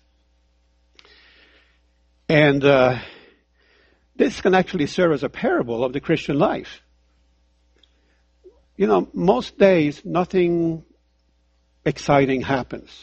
And this can actually serve as a parable of the Christian life. Most days nothing exciting happens.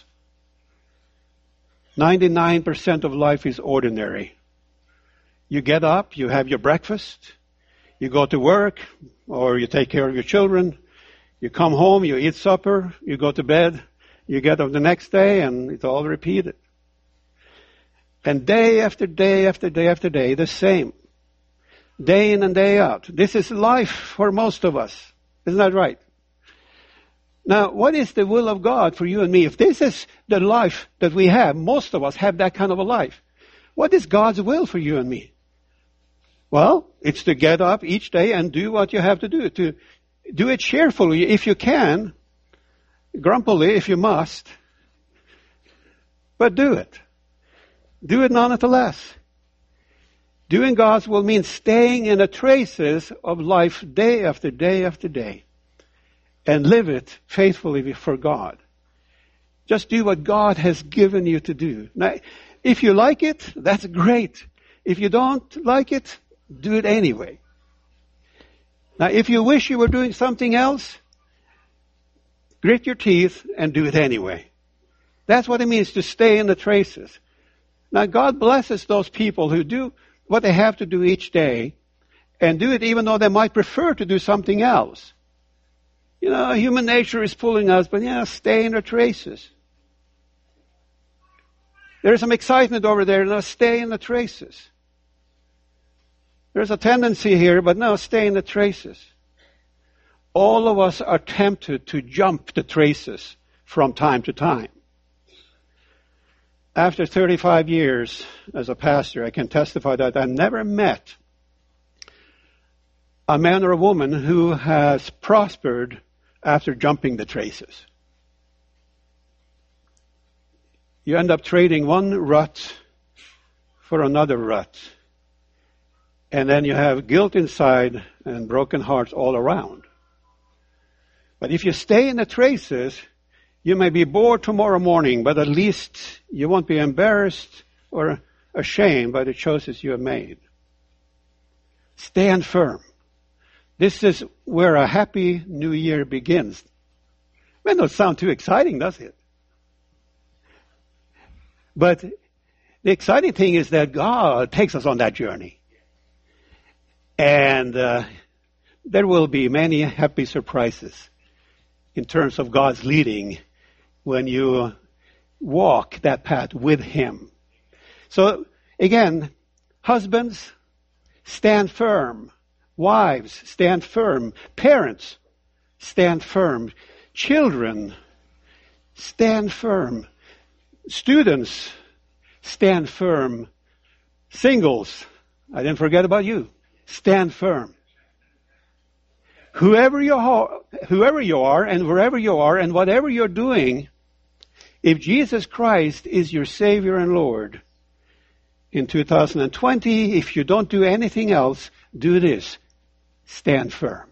99% of life is ordinary. You get up, you have your breakfast, you go to work, or you take care of your children, you come home, you eat supper, you go to bed, you get up the next day, and it's all repeated. And day after day after day after day, the same. Day in and day out. This is life for most of us. Isn't that right? Now, what is the will of God for you and me? If this is the life that we have, most of us have that kind of a life. What is God's will for you and me? Well, it's to get up each day and do what you have to do. To do it cheerfully if you can, grumpily if you must, but do it. Do it nonetheless. Doing God's will means staying in the traces of life day after day after day and live it faithfully for God. Just do what God has given you to do. Now, if you like it, that's great. If you don't like it, do it anyway. Now, if you wish you were doing something else, grit your teeth and do it anyway. That's what it means to stay in the traces. Now, God blesses those people who do what they have to do each day and do it even though they might prefer to do something else. Human nature is pulling us, but stay in the traces. There's some excitement over there, now stay in the traces. There's a tendency here, but no, stay in the traces. All of us are tempted to jump the traces from time to time. After 35 years as a pastor, I can testify that I never met a man or a woman who has prospered after jumping the traces. You end up trading one rut for another rut. And then you have guilt inside and broken hearts all around. But if you stay in the traces, you may be bored tomorrow morning, but at least you won't be embarrassed or ashamed by the choices you have made. Stand firm. This is where a happy new year begins. May not sound too exciting, does it? But the exciting thing is that God takes us on that journey. And there will be many happy surprises in terms of God's leading when you walk that path with Him. So again, husbands, stand firm. Wives, stand firm. Parents, stand firm. Children, stand firm. Students, stand firm. Singles, I didn't forget about you. Stand firm. Whoever you are and wherever you are and whatever you're doing, if Jesus Christ is your Savior and Lord, in 2020, if you don't do anything else, do this. Stand firm.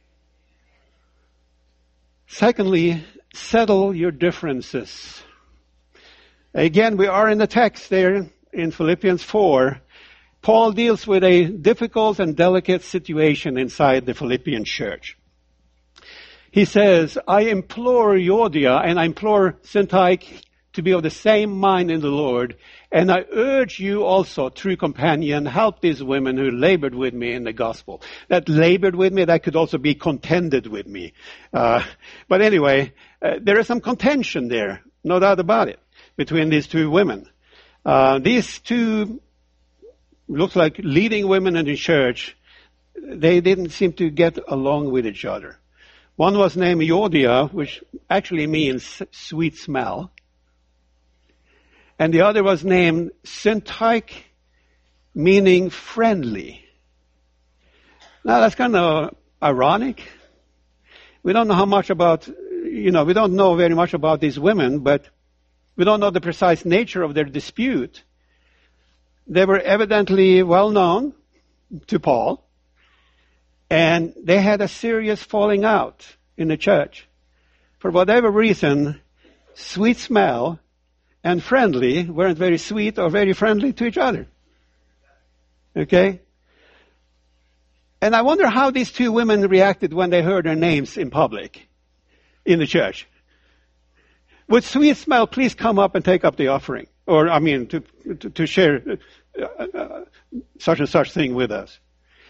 Secondly, settle your differences. Again, we are in the text there in Philippians 4. Paul deals with a difficult and delicate situation inside the Philippian church. He says, I implore Euodia and I implore Syntyche to be of the same mind in the Lord. And I urge you also, true companion, help these women who labored with me in the gospel. That labored with me, that could also be contended with me. But anyway, there is some contention there, no doubt about it, between these two women. These two looks like leading women in the church. They didn't seem to get along with each other. One was named Euodia, which actually means sweet smell. And the other was named Syntyche, meaning friendly. Now that's kind of ironic. We don't know how much about, we don't know very much about these women, but we don't know the precise nature of their dispute. They were evidently well known to Paul, and they had a serious falling out in the church. For whatever reason, sweet smell and friendly weren't very sweet or very friendly to each other. Okay? And I wonder how these two women reacted when they heard their names in public in the church. Would sweet smell please come up and take up the offering? Or, to share such and such thing with us.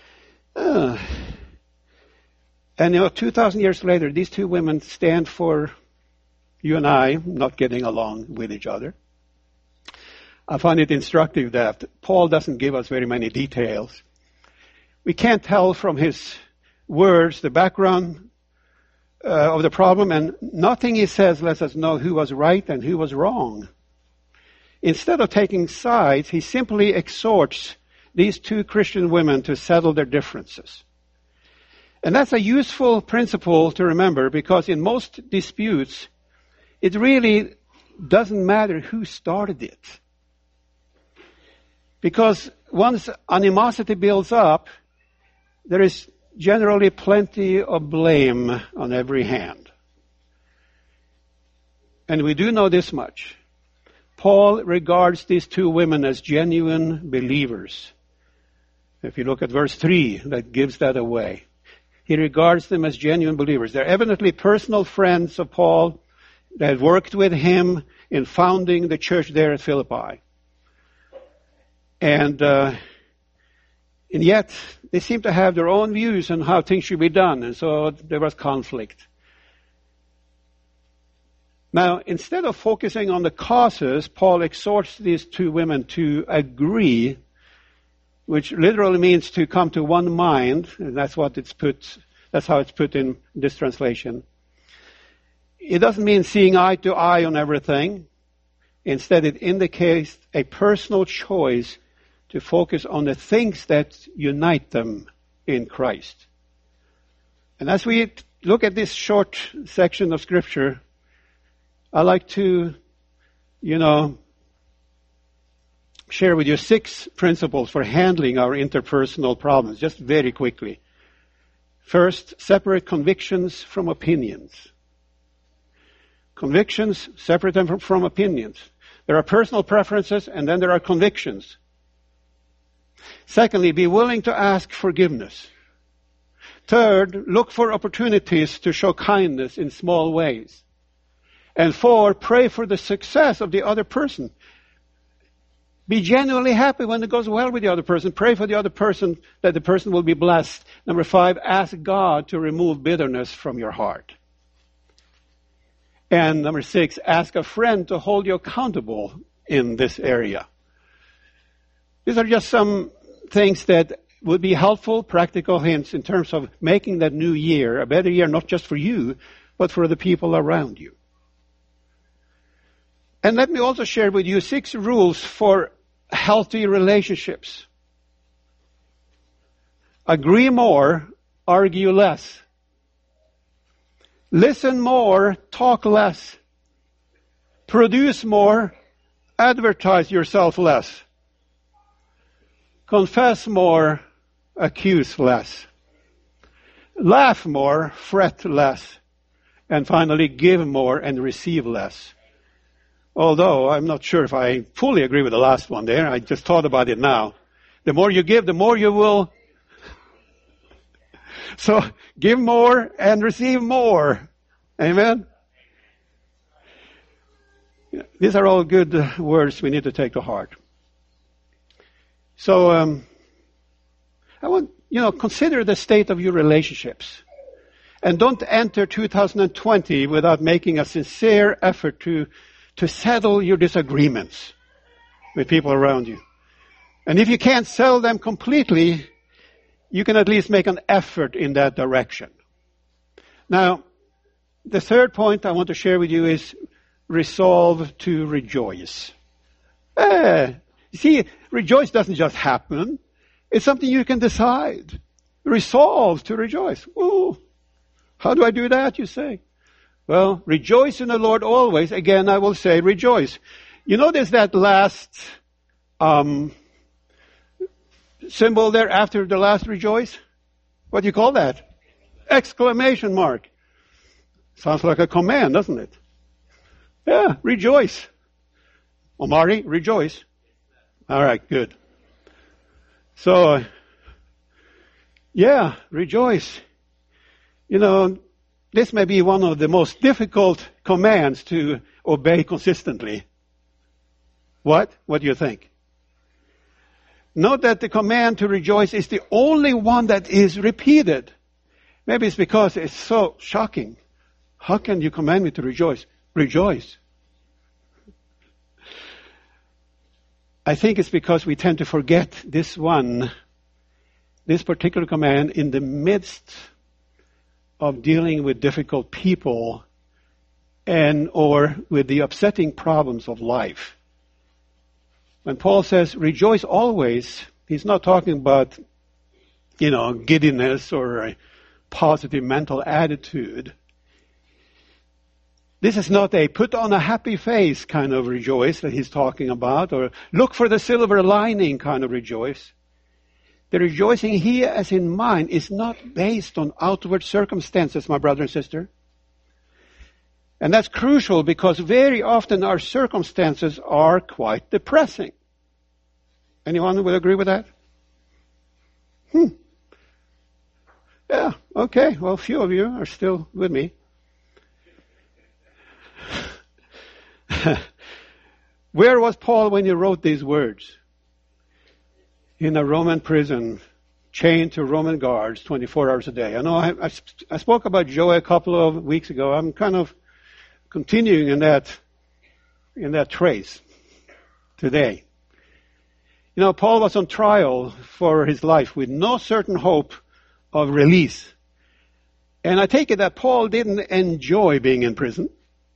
And 2,000 years later, these two women stand for you and I not getting along with each other. I find it instructive that Paul doesn't give us very many details. We can't tell from his words the background of the problem, and nothing he says lets us know who was right and who was wrong. Instead of taking sides, he simply exhorts these two Christian women to settle their differences. And that's a useful principle to remember, because in most disputes, it really doesn't matter who started it. Because once animosity builds up, there is generally plenty of blame on every hand. And we do know this much. Paul regards these two women as genuine believers. If you look at verse 3, that gives that away. He regards them as genuine believers. They're evidently personal friends of Paul that had worked with him in founding the church there at Philippi. And yet, they seem to have their own views on how things should be done, and so there was conflict. Now, instead of focusing on the causes, Paul exhorts these two women to agree, which literally means to come to one mind, and that's how it's put in this translation. It doesn't mean seeing eye to eye on everything. Instead, it indicates a personal choice to focus on the things that unite them in Christ. And as we look at this short section of Scripture, I like to, share with you 6 principles for handling our interpersonal problems, just very quickly. First, separate convictions from opinions. Convictions, separate them from opinions. There are personal preferences, and then there are convictions. Secondly, be willing to ask forgiveness. Third, look for opportunities to show kindness in small ways. And 4, pray for the success of the other person. Be genuinely happy when it goes well with the other person. Pray for the other person that the person will be blessed. Number 5, ask God to remove bitterness from your heart. And number 6, ask a friend to hold you accountable in this area. These are just some things that would be helpful, practical hints in terms of making that new year a better year, not just for you, but for the people around you. And let me also share with you 6 rules for healthy relationships. Agree more, argue less. Listen more, talk less. Produce more, advertise yourself less. Confess more, accuse less. Laugh more, fret less. And finally, give more and receive less. Although I'm not sure if I fully agree with the last one there. I just thought about it now. The more you give, the more you will. So give more and receive more. Amen? These are all good words we need to take to heart. So I want, consider the state of your relationships. And don't enter 2020 without making a sincere effort to settle your disagreements with people around you. And if you can't settle them completely, you can at least make an effort in that direction. Now, the third point I want to share with you is resolve to rejoice. You see, rejoice doesn't just happen. It's something you can decide. Resolve to rejoice. Ooh, how do I do that, you say? Well, rejoice in the Lord always. Again, I will say rejoice. You notice that last symbol there after the last rejoice? What do you call that? Exclamation mark. Sounds like a command, doesn't it? Yeah, rejoice. Omari, rejoice. All right, good. So, yeah, rejoice. You know, this may be one of the most difficult commands to obey consistently. What? What do you think? Note that the command to rejoice is the only one that is repeated. Maybe it's because it's so shocking. How can you command me to rejoice? Rejoice. I think it's because we tend to forget this particular command in the midst of dealing with difficult people or with the upsetting problems of life. When Paul says rejoice always, he's not talking about, giddiness or a positive mental attitude. This is not a put on a happy face kind of rejoice that he's talking about, or look for the silver lining kind of rejoice. The rejoicing he has in mind is not based on outward circumstances, my brother and sister. And that's crucial because very often our circumstances are quite depressing. Anyone will agree with that? Yeah, okay. Well, a few of you are still with me. Where was Paul when he wrote these words? In a Roman prison, chained to Roman guards 24 hours a day. I know I spoke about Joy a couple of weeks ago. I'm kind of continuing in that trace today. Paul was on trial for his life with no certain hope of release. And I take it that Paul didn't enjoy being in prison.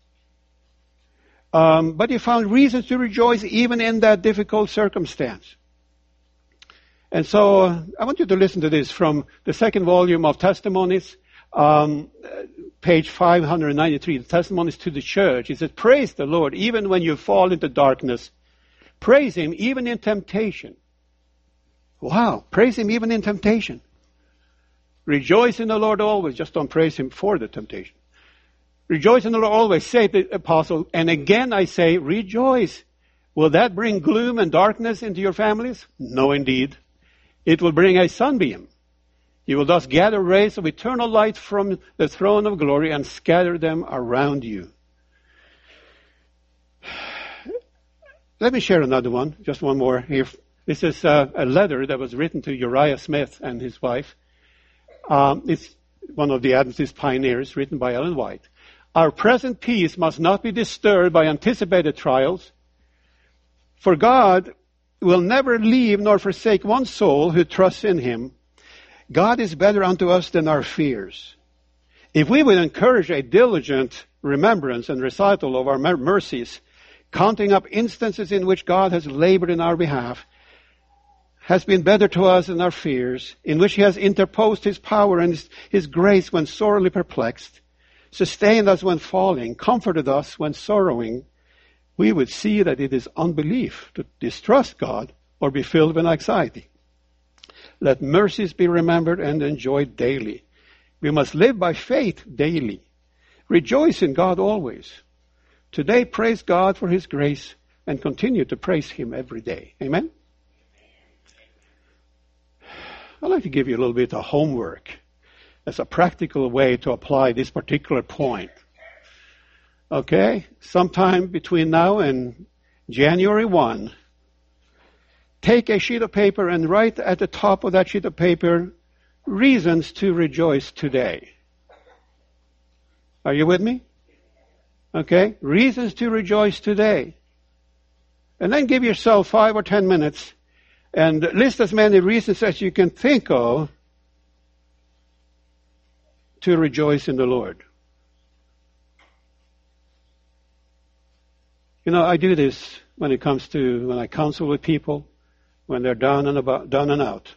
But he found reasons to rejoice even in that difficult circumstance. And so I want you to listen to this from the second volume of Testimonies, page 593, the Testimonies to the Church. He says, praise the Lord even when you fall into darkness. Praise Him even in temptation. Wow, praise Him even in temptation. Rejoice in the Lord always. Just don't praise Him for the temptation. Rejoice in the Lord always, say the apostle. And again I say, rejoice. Will that bring gloom and darkness into your families? No, indeed. It will bring a sunbeam. You will thus gather rays of eternal light from the throne of glory and scatter them around you. Let me share another one, just one more here. This is a letter that was written to Uriah Smith and his wife. It's one of the Adventist pioneers, written by Ellen White. Our present peace must not be disturbed by anticipated trials, for God will never leave nor forsake one soul who trusts in Him. God is better unto us than our fears. If we would encourage a diligent remembrance and recital of our mercies, counting up instances in which God has labored in our behalf, has been better to us than our fears, in which He has interposed His power and His grace when sorely perplexed, sustained us when falling, comforted us when sorrowing, we would see that it is unbelief to distrust God or be filled with anxiety. Let mercies be remembered and enjoyed daily. We must live by faith daily. Rejoice in God always. Today, praise God for His grace and continue to praise Him every day. Amen? I'd like to give you a little bit of homework as a practical way to apply this particular point. Okay? Sometime between now and January 1, take a sheet of paper and write at the top of that sheet of paper, reasons to rejoice today. Are you with me? Okay? Reasons to rejoice today. And then give yourself 5 or 10 minutes and list as many reasons as you can think of to rejoice in the Lord. I do this when I counsel with people, when they're down and out.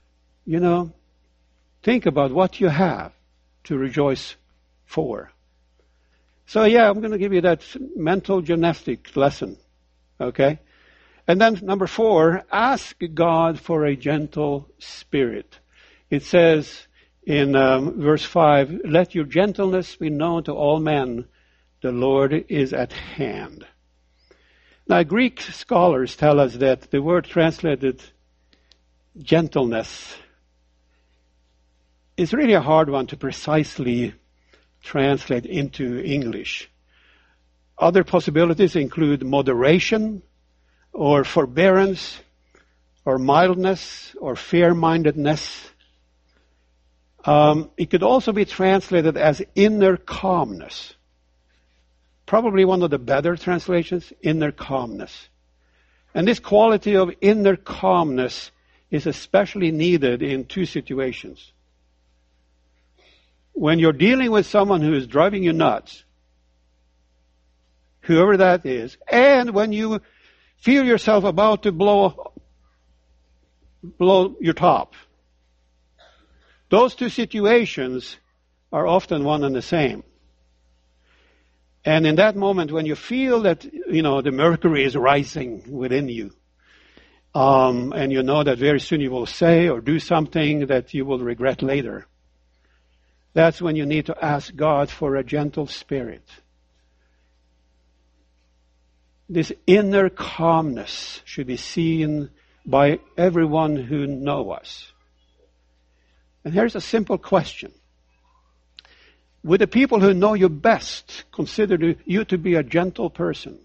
Think about what you have to rejoice for. So I'm going to give you that mental gymnastic lesson. Okay? And then number 4, ask God for a gentle spirit. It says in verse 5, let your gentleness be known to all men. The Lord is at hand. Now, Greek scholars tell us that the word translated gentleness is really a hard one to precisely translate into English. Other possibilities include moderation, or forbearance, or mildness, or fair-mindedness. It could also be translated as inner calmness. Probably one of the better translations, inner calmness. And this quality of inner calmness is especially needed in 2 situations. When you're dealing with someone who is driving you nuts, whoever that is, and when you feel yourself about to blow your top. Those 2 situations are often one and the same. And in that moment, when you feel that, the mercury is rising within you, and you know that very soon you will say or do something that you will regret later, that's when you need to ask God for a gentle spirit. This inner calmness should be seen by everyone who knows us. And here's a simple question. Would the people who know you best consider you to be a gentle person?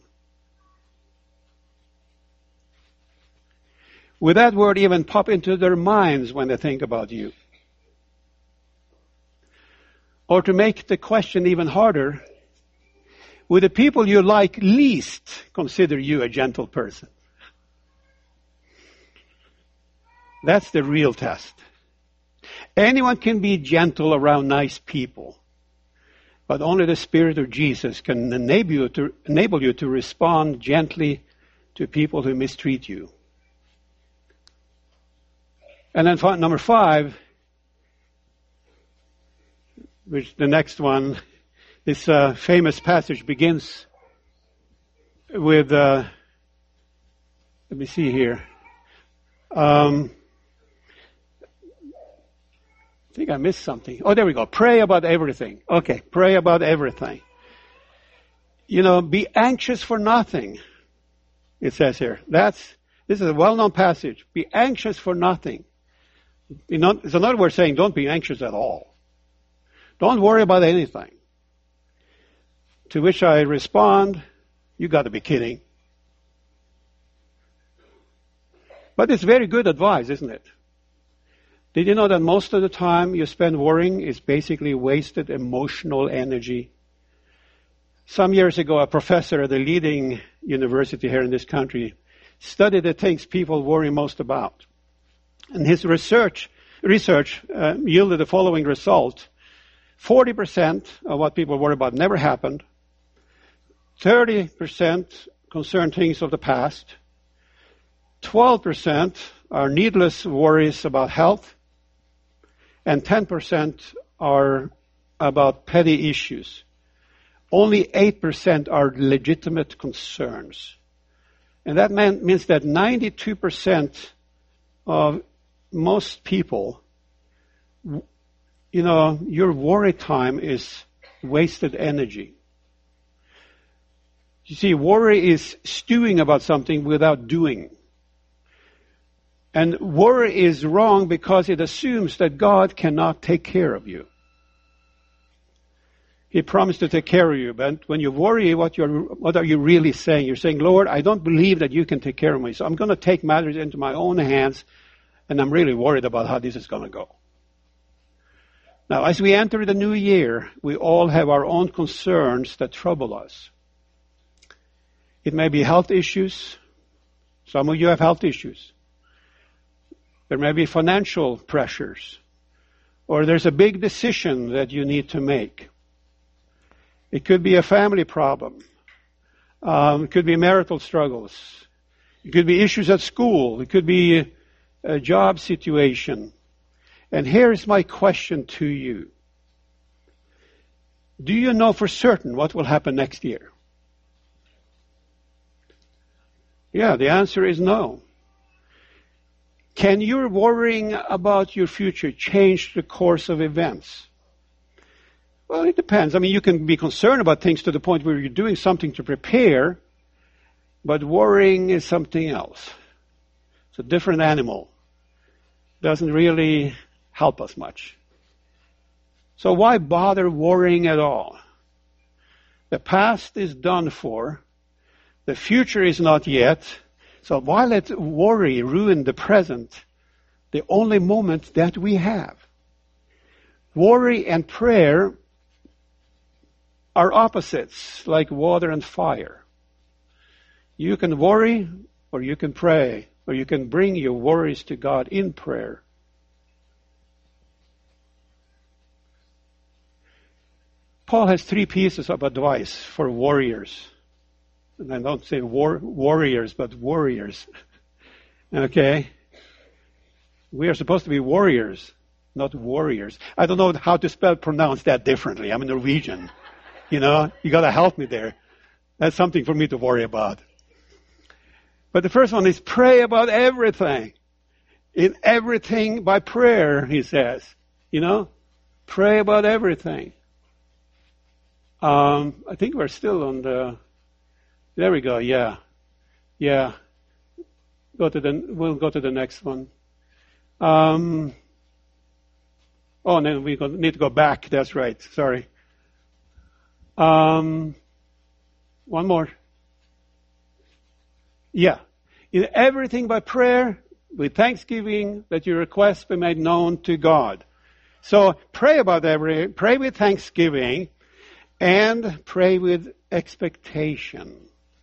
Would that word even pop into their minds when they think about you? Or to make the question even harder, would the people you like least consider you a gentle person? That's the real test. Anyone can be gentle around nice people, but only the Spirit of Jesus can enable you to respond gently to people who mistreat you. And then number 5, which the next one, this famous passage begins with, let me see here. I think I missed something. Oh, there we go. Pray about everything. Okay, pray about everything. Be anxious for nothing, it says here. This is a well-known passage. Be anxious for nothing. It's another word saying don't be anxious at all. Don't worry about anything. To which I respond, you got to be kidding. But it's very good advice, isn't it? Did you know that most of the time you spend worrying is basically wasted emotional energy? Some years ago, a professor at a leading university here in this country studied the things people worry most about. And his research yielded the following result. 40% of what people worry about never happened. 30% concern things of the past. 12% are needless worries about health. And 10% are about petty issues. Only 8% are legitimate concerns. And that means that 92% of most people, your worry time is wasted energy. You see, worry is stewing about something without doing. And worry is wrong because it assumes that God cannot take care of you. He promised to take care of you, but when you worry, what are you really saying? You're saying, Lord, I don't believe that you can take care of me, so I'm going to take matters into my own hands, and I'm really worried about how this is going to go. Now, as we enter the new year, we all have our own concerns that trouble us. It may be health issues. Some of you have health issues. There may be financial pressures. Or there's a big decision that you need to make. It could be a family problem. It could be marital struggles. It could be issues at school. It could be a job situation. And here's my question to you. Do you know for certain what will happen next year? Yeah, the answer is no. Can your worrying about your future change the course of events? Well, it depends. I mean, you can be concerned about things to the point where you're doing something to prepare, but worrying is something else. It's a different animal. Doesn't really help us much. So why bother worrying at all? The past is done for. The future is not yet. So why let worry ruin the present, the only moment that we have? Worry and prayer are opposites, like water and fire. You can worry, or you can pray, or you can bring your worries to God in prayer. Paul has 3 pieces of advice for warriors. And I don't say warriors, but warriors. Okay? We are supposed to be warriors, not warriors. I don't know how to pronounce that differently. I'm a Norwegian. You know, you got to help me there. That's something for me to worry about. But the first one is pray about everything. In everything by prayer, he says. You know, pray about everything. I think we're still on the... There we go, yeah. Yeah. We'll go to the next one. Oh, no, we need to go back. That's right. Sorry. One more. Yeah. In everything by prayer, with thanksgiving, that your requests be made known to God. So pray with thanksgiving, and pray with expectation.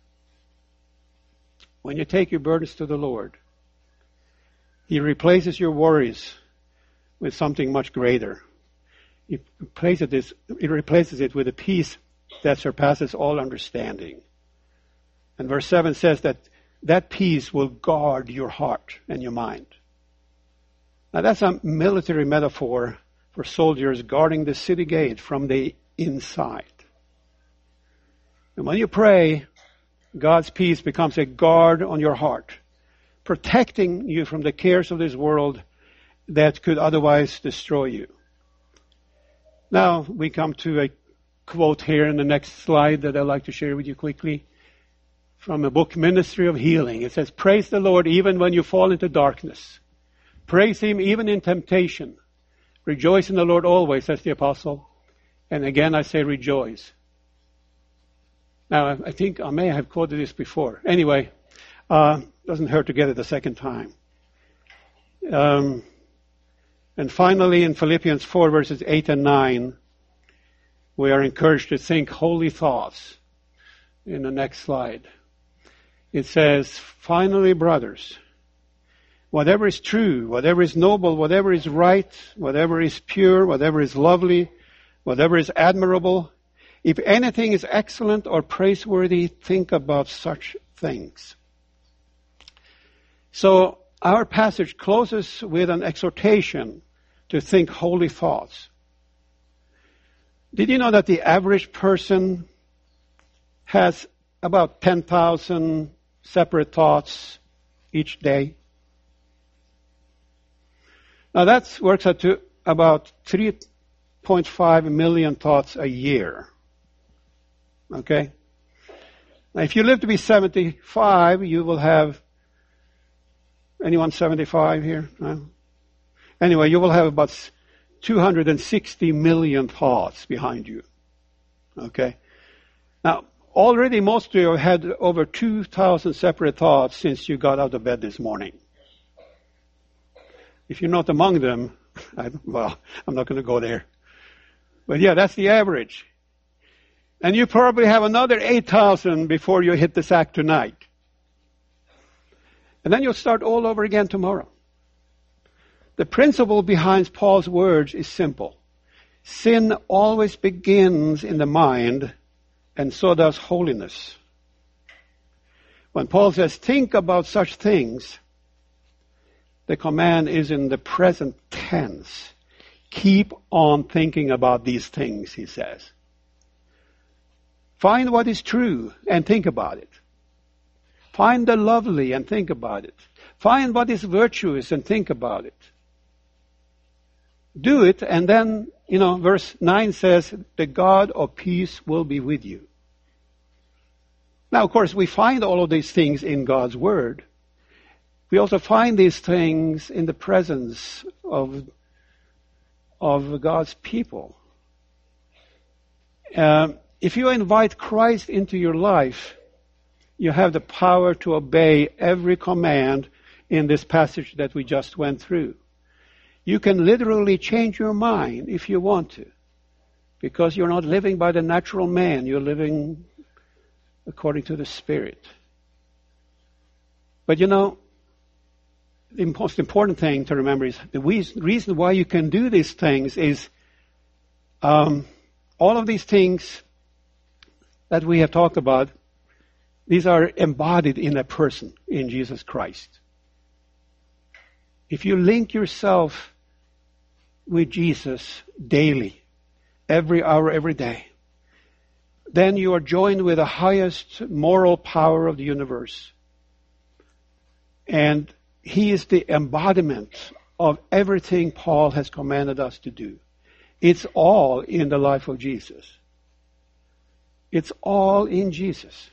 When you take your burdens to the Lord, He replaces your worries with something much greater. He replaces it with a peace that surpasses all understanding. And verse 7 says that peace will guard your heart and your mind. Now that's a military metaphor for soldiers guarding the city gate from the inside. And when you pray, God's peace becomes a guard on your heart, protecting you from the cares of this world that could otherwise destroy you. Now we come to a quote here in the next slide that I'd like to share with you quickly from a book, Ministry of Healing. It says, praise the Lord even when you fall into darkness. Praise Him even in temptation. Rejoice in the Lord always, says the apostle. And again I say rejoice. Now, I think I may have quoted this before. Anyway, doesn't hurt to get it a second time. And finally, in Philippians 4, verses 8 and 9, we are encouraged to think holy thoughts. In the next slide. It says, finally, brothers, whatever is true, whatever is noble, whatever is right, whatever is pure, whatever is lovely, whatever is admirable, if anything is excellent or praiseworthy, think about such things. So our passage closes with an exhortation to think holy thoughts. Did you know that the average person has about 10,000 separate thoughts each day? Now that works out to about 3.5 million thoughts a year. Okay? Now if you live to be 75, you will have... Anyone 75 here? No? Anyway, you will have about 260 million thoughts behind you. Okay? Now, already most of you have had over 2,000 separate thoughts since you got out of bed this morning. If you're not among them, I'm not going to go there. But yeah, that's the average. And you probably have another 8,000 before you hit the sack tonight. And then you'll start all over again tomorrow. The principle behind Paul's words is simple. Sin always begins in the mind, and so does holiness. When Paul says, think about such things, the command is in the present tense. Keep on thinking about these things, he says. Find what is true and think about it. Find the lovely and think about it. Find what is virtuous and think about it. Do it, and then, verse 9 says, the God of peace will be with you. Now, of course, we find all of these things in God's Word. We also find these things in the presence of God's people. If you invite Christ into your life, you have the power to obey every command in this passage that we just went through. You can literally change your mind if you want to, because you're not living by the natural man, you're living according to the Spirit. But the most important thing to remember is the reason why you can do these things is all of these things that we have talked about, these are embodied in a person, in Jesus Christ. If you link yourself with Jesus daily, every hour, every day, then you are joined with the highest moral power of the universe. And He is the embodiment of everything Paul has commanded us to do. It's all in the life of Jesus. It's all in Jesus.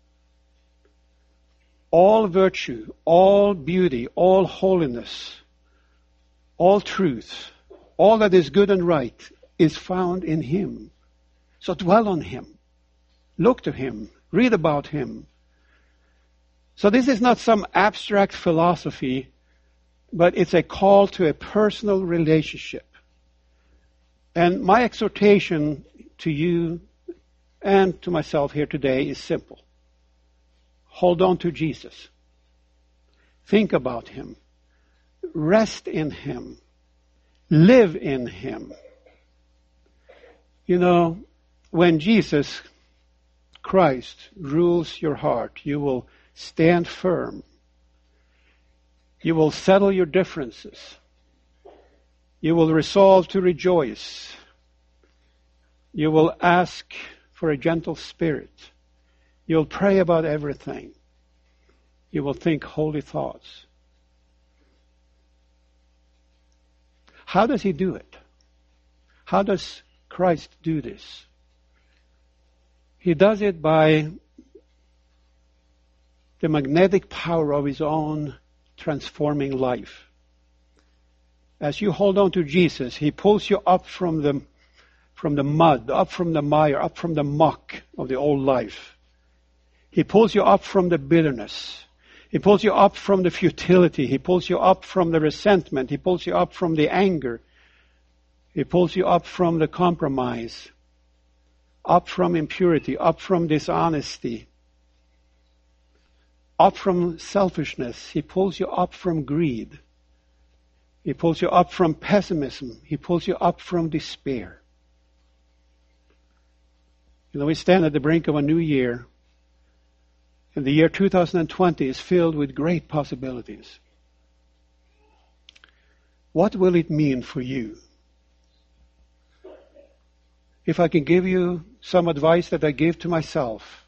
All virtue, all beauty, all holiness, all truth, all that is good and right is found in Him. So dwell on Him. Look to Him. Read about Him. So this is not some abstract philosophy, but it's a call to a personal relationship. And my exhortation to you and to myself here today is simple. Hold on to Jesus. Think about Him. Rest in Him. Live in Him. When Jesus Christ rules your heart, you will stand firm. You will settle your differences. You will resolve to rejoice. You will ask for a gentle spirit. You'll pray about everything. You will think holy thoughts. How does He do it? How does Christ do this? He does it by the magnetic power of His own transforming life. As you hold on to Jesus, He pulls you up from the mud, up from the mire, up from the muck of the old life. He pulls you up from the bitterness. He pulls you up from the futility. He pulls you up from the resentment. He pulls you up from the anger. He pulls you up from the compromise, up from impurity, up from dishonesty, up from selfishness. He pulls you up from greed. He pulls you up from pessimism. He pulls you up from despair. We stand at the brink of a new year. And the year 2020 is filled with great possibilities. What will it mean for you? If I can give you some advice that I give to myself,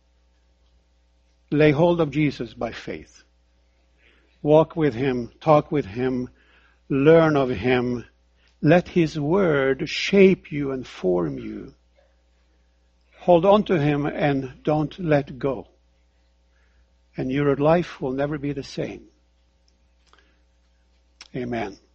lay hold of Jesus by faith. Walk with Him, talk with Him, learn of Him. Let His Word shape you and form you. Hold on to Him and don't let go. And your life will never be the same. Amen.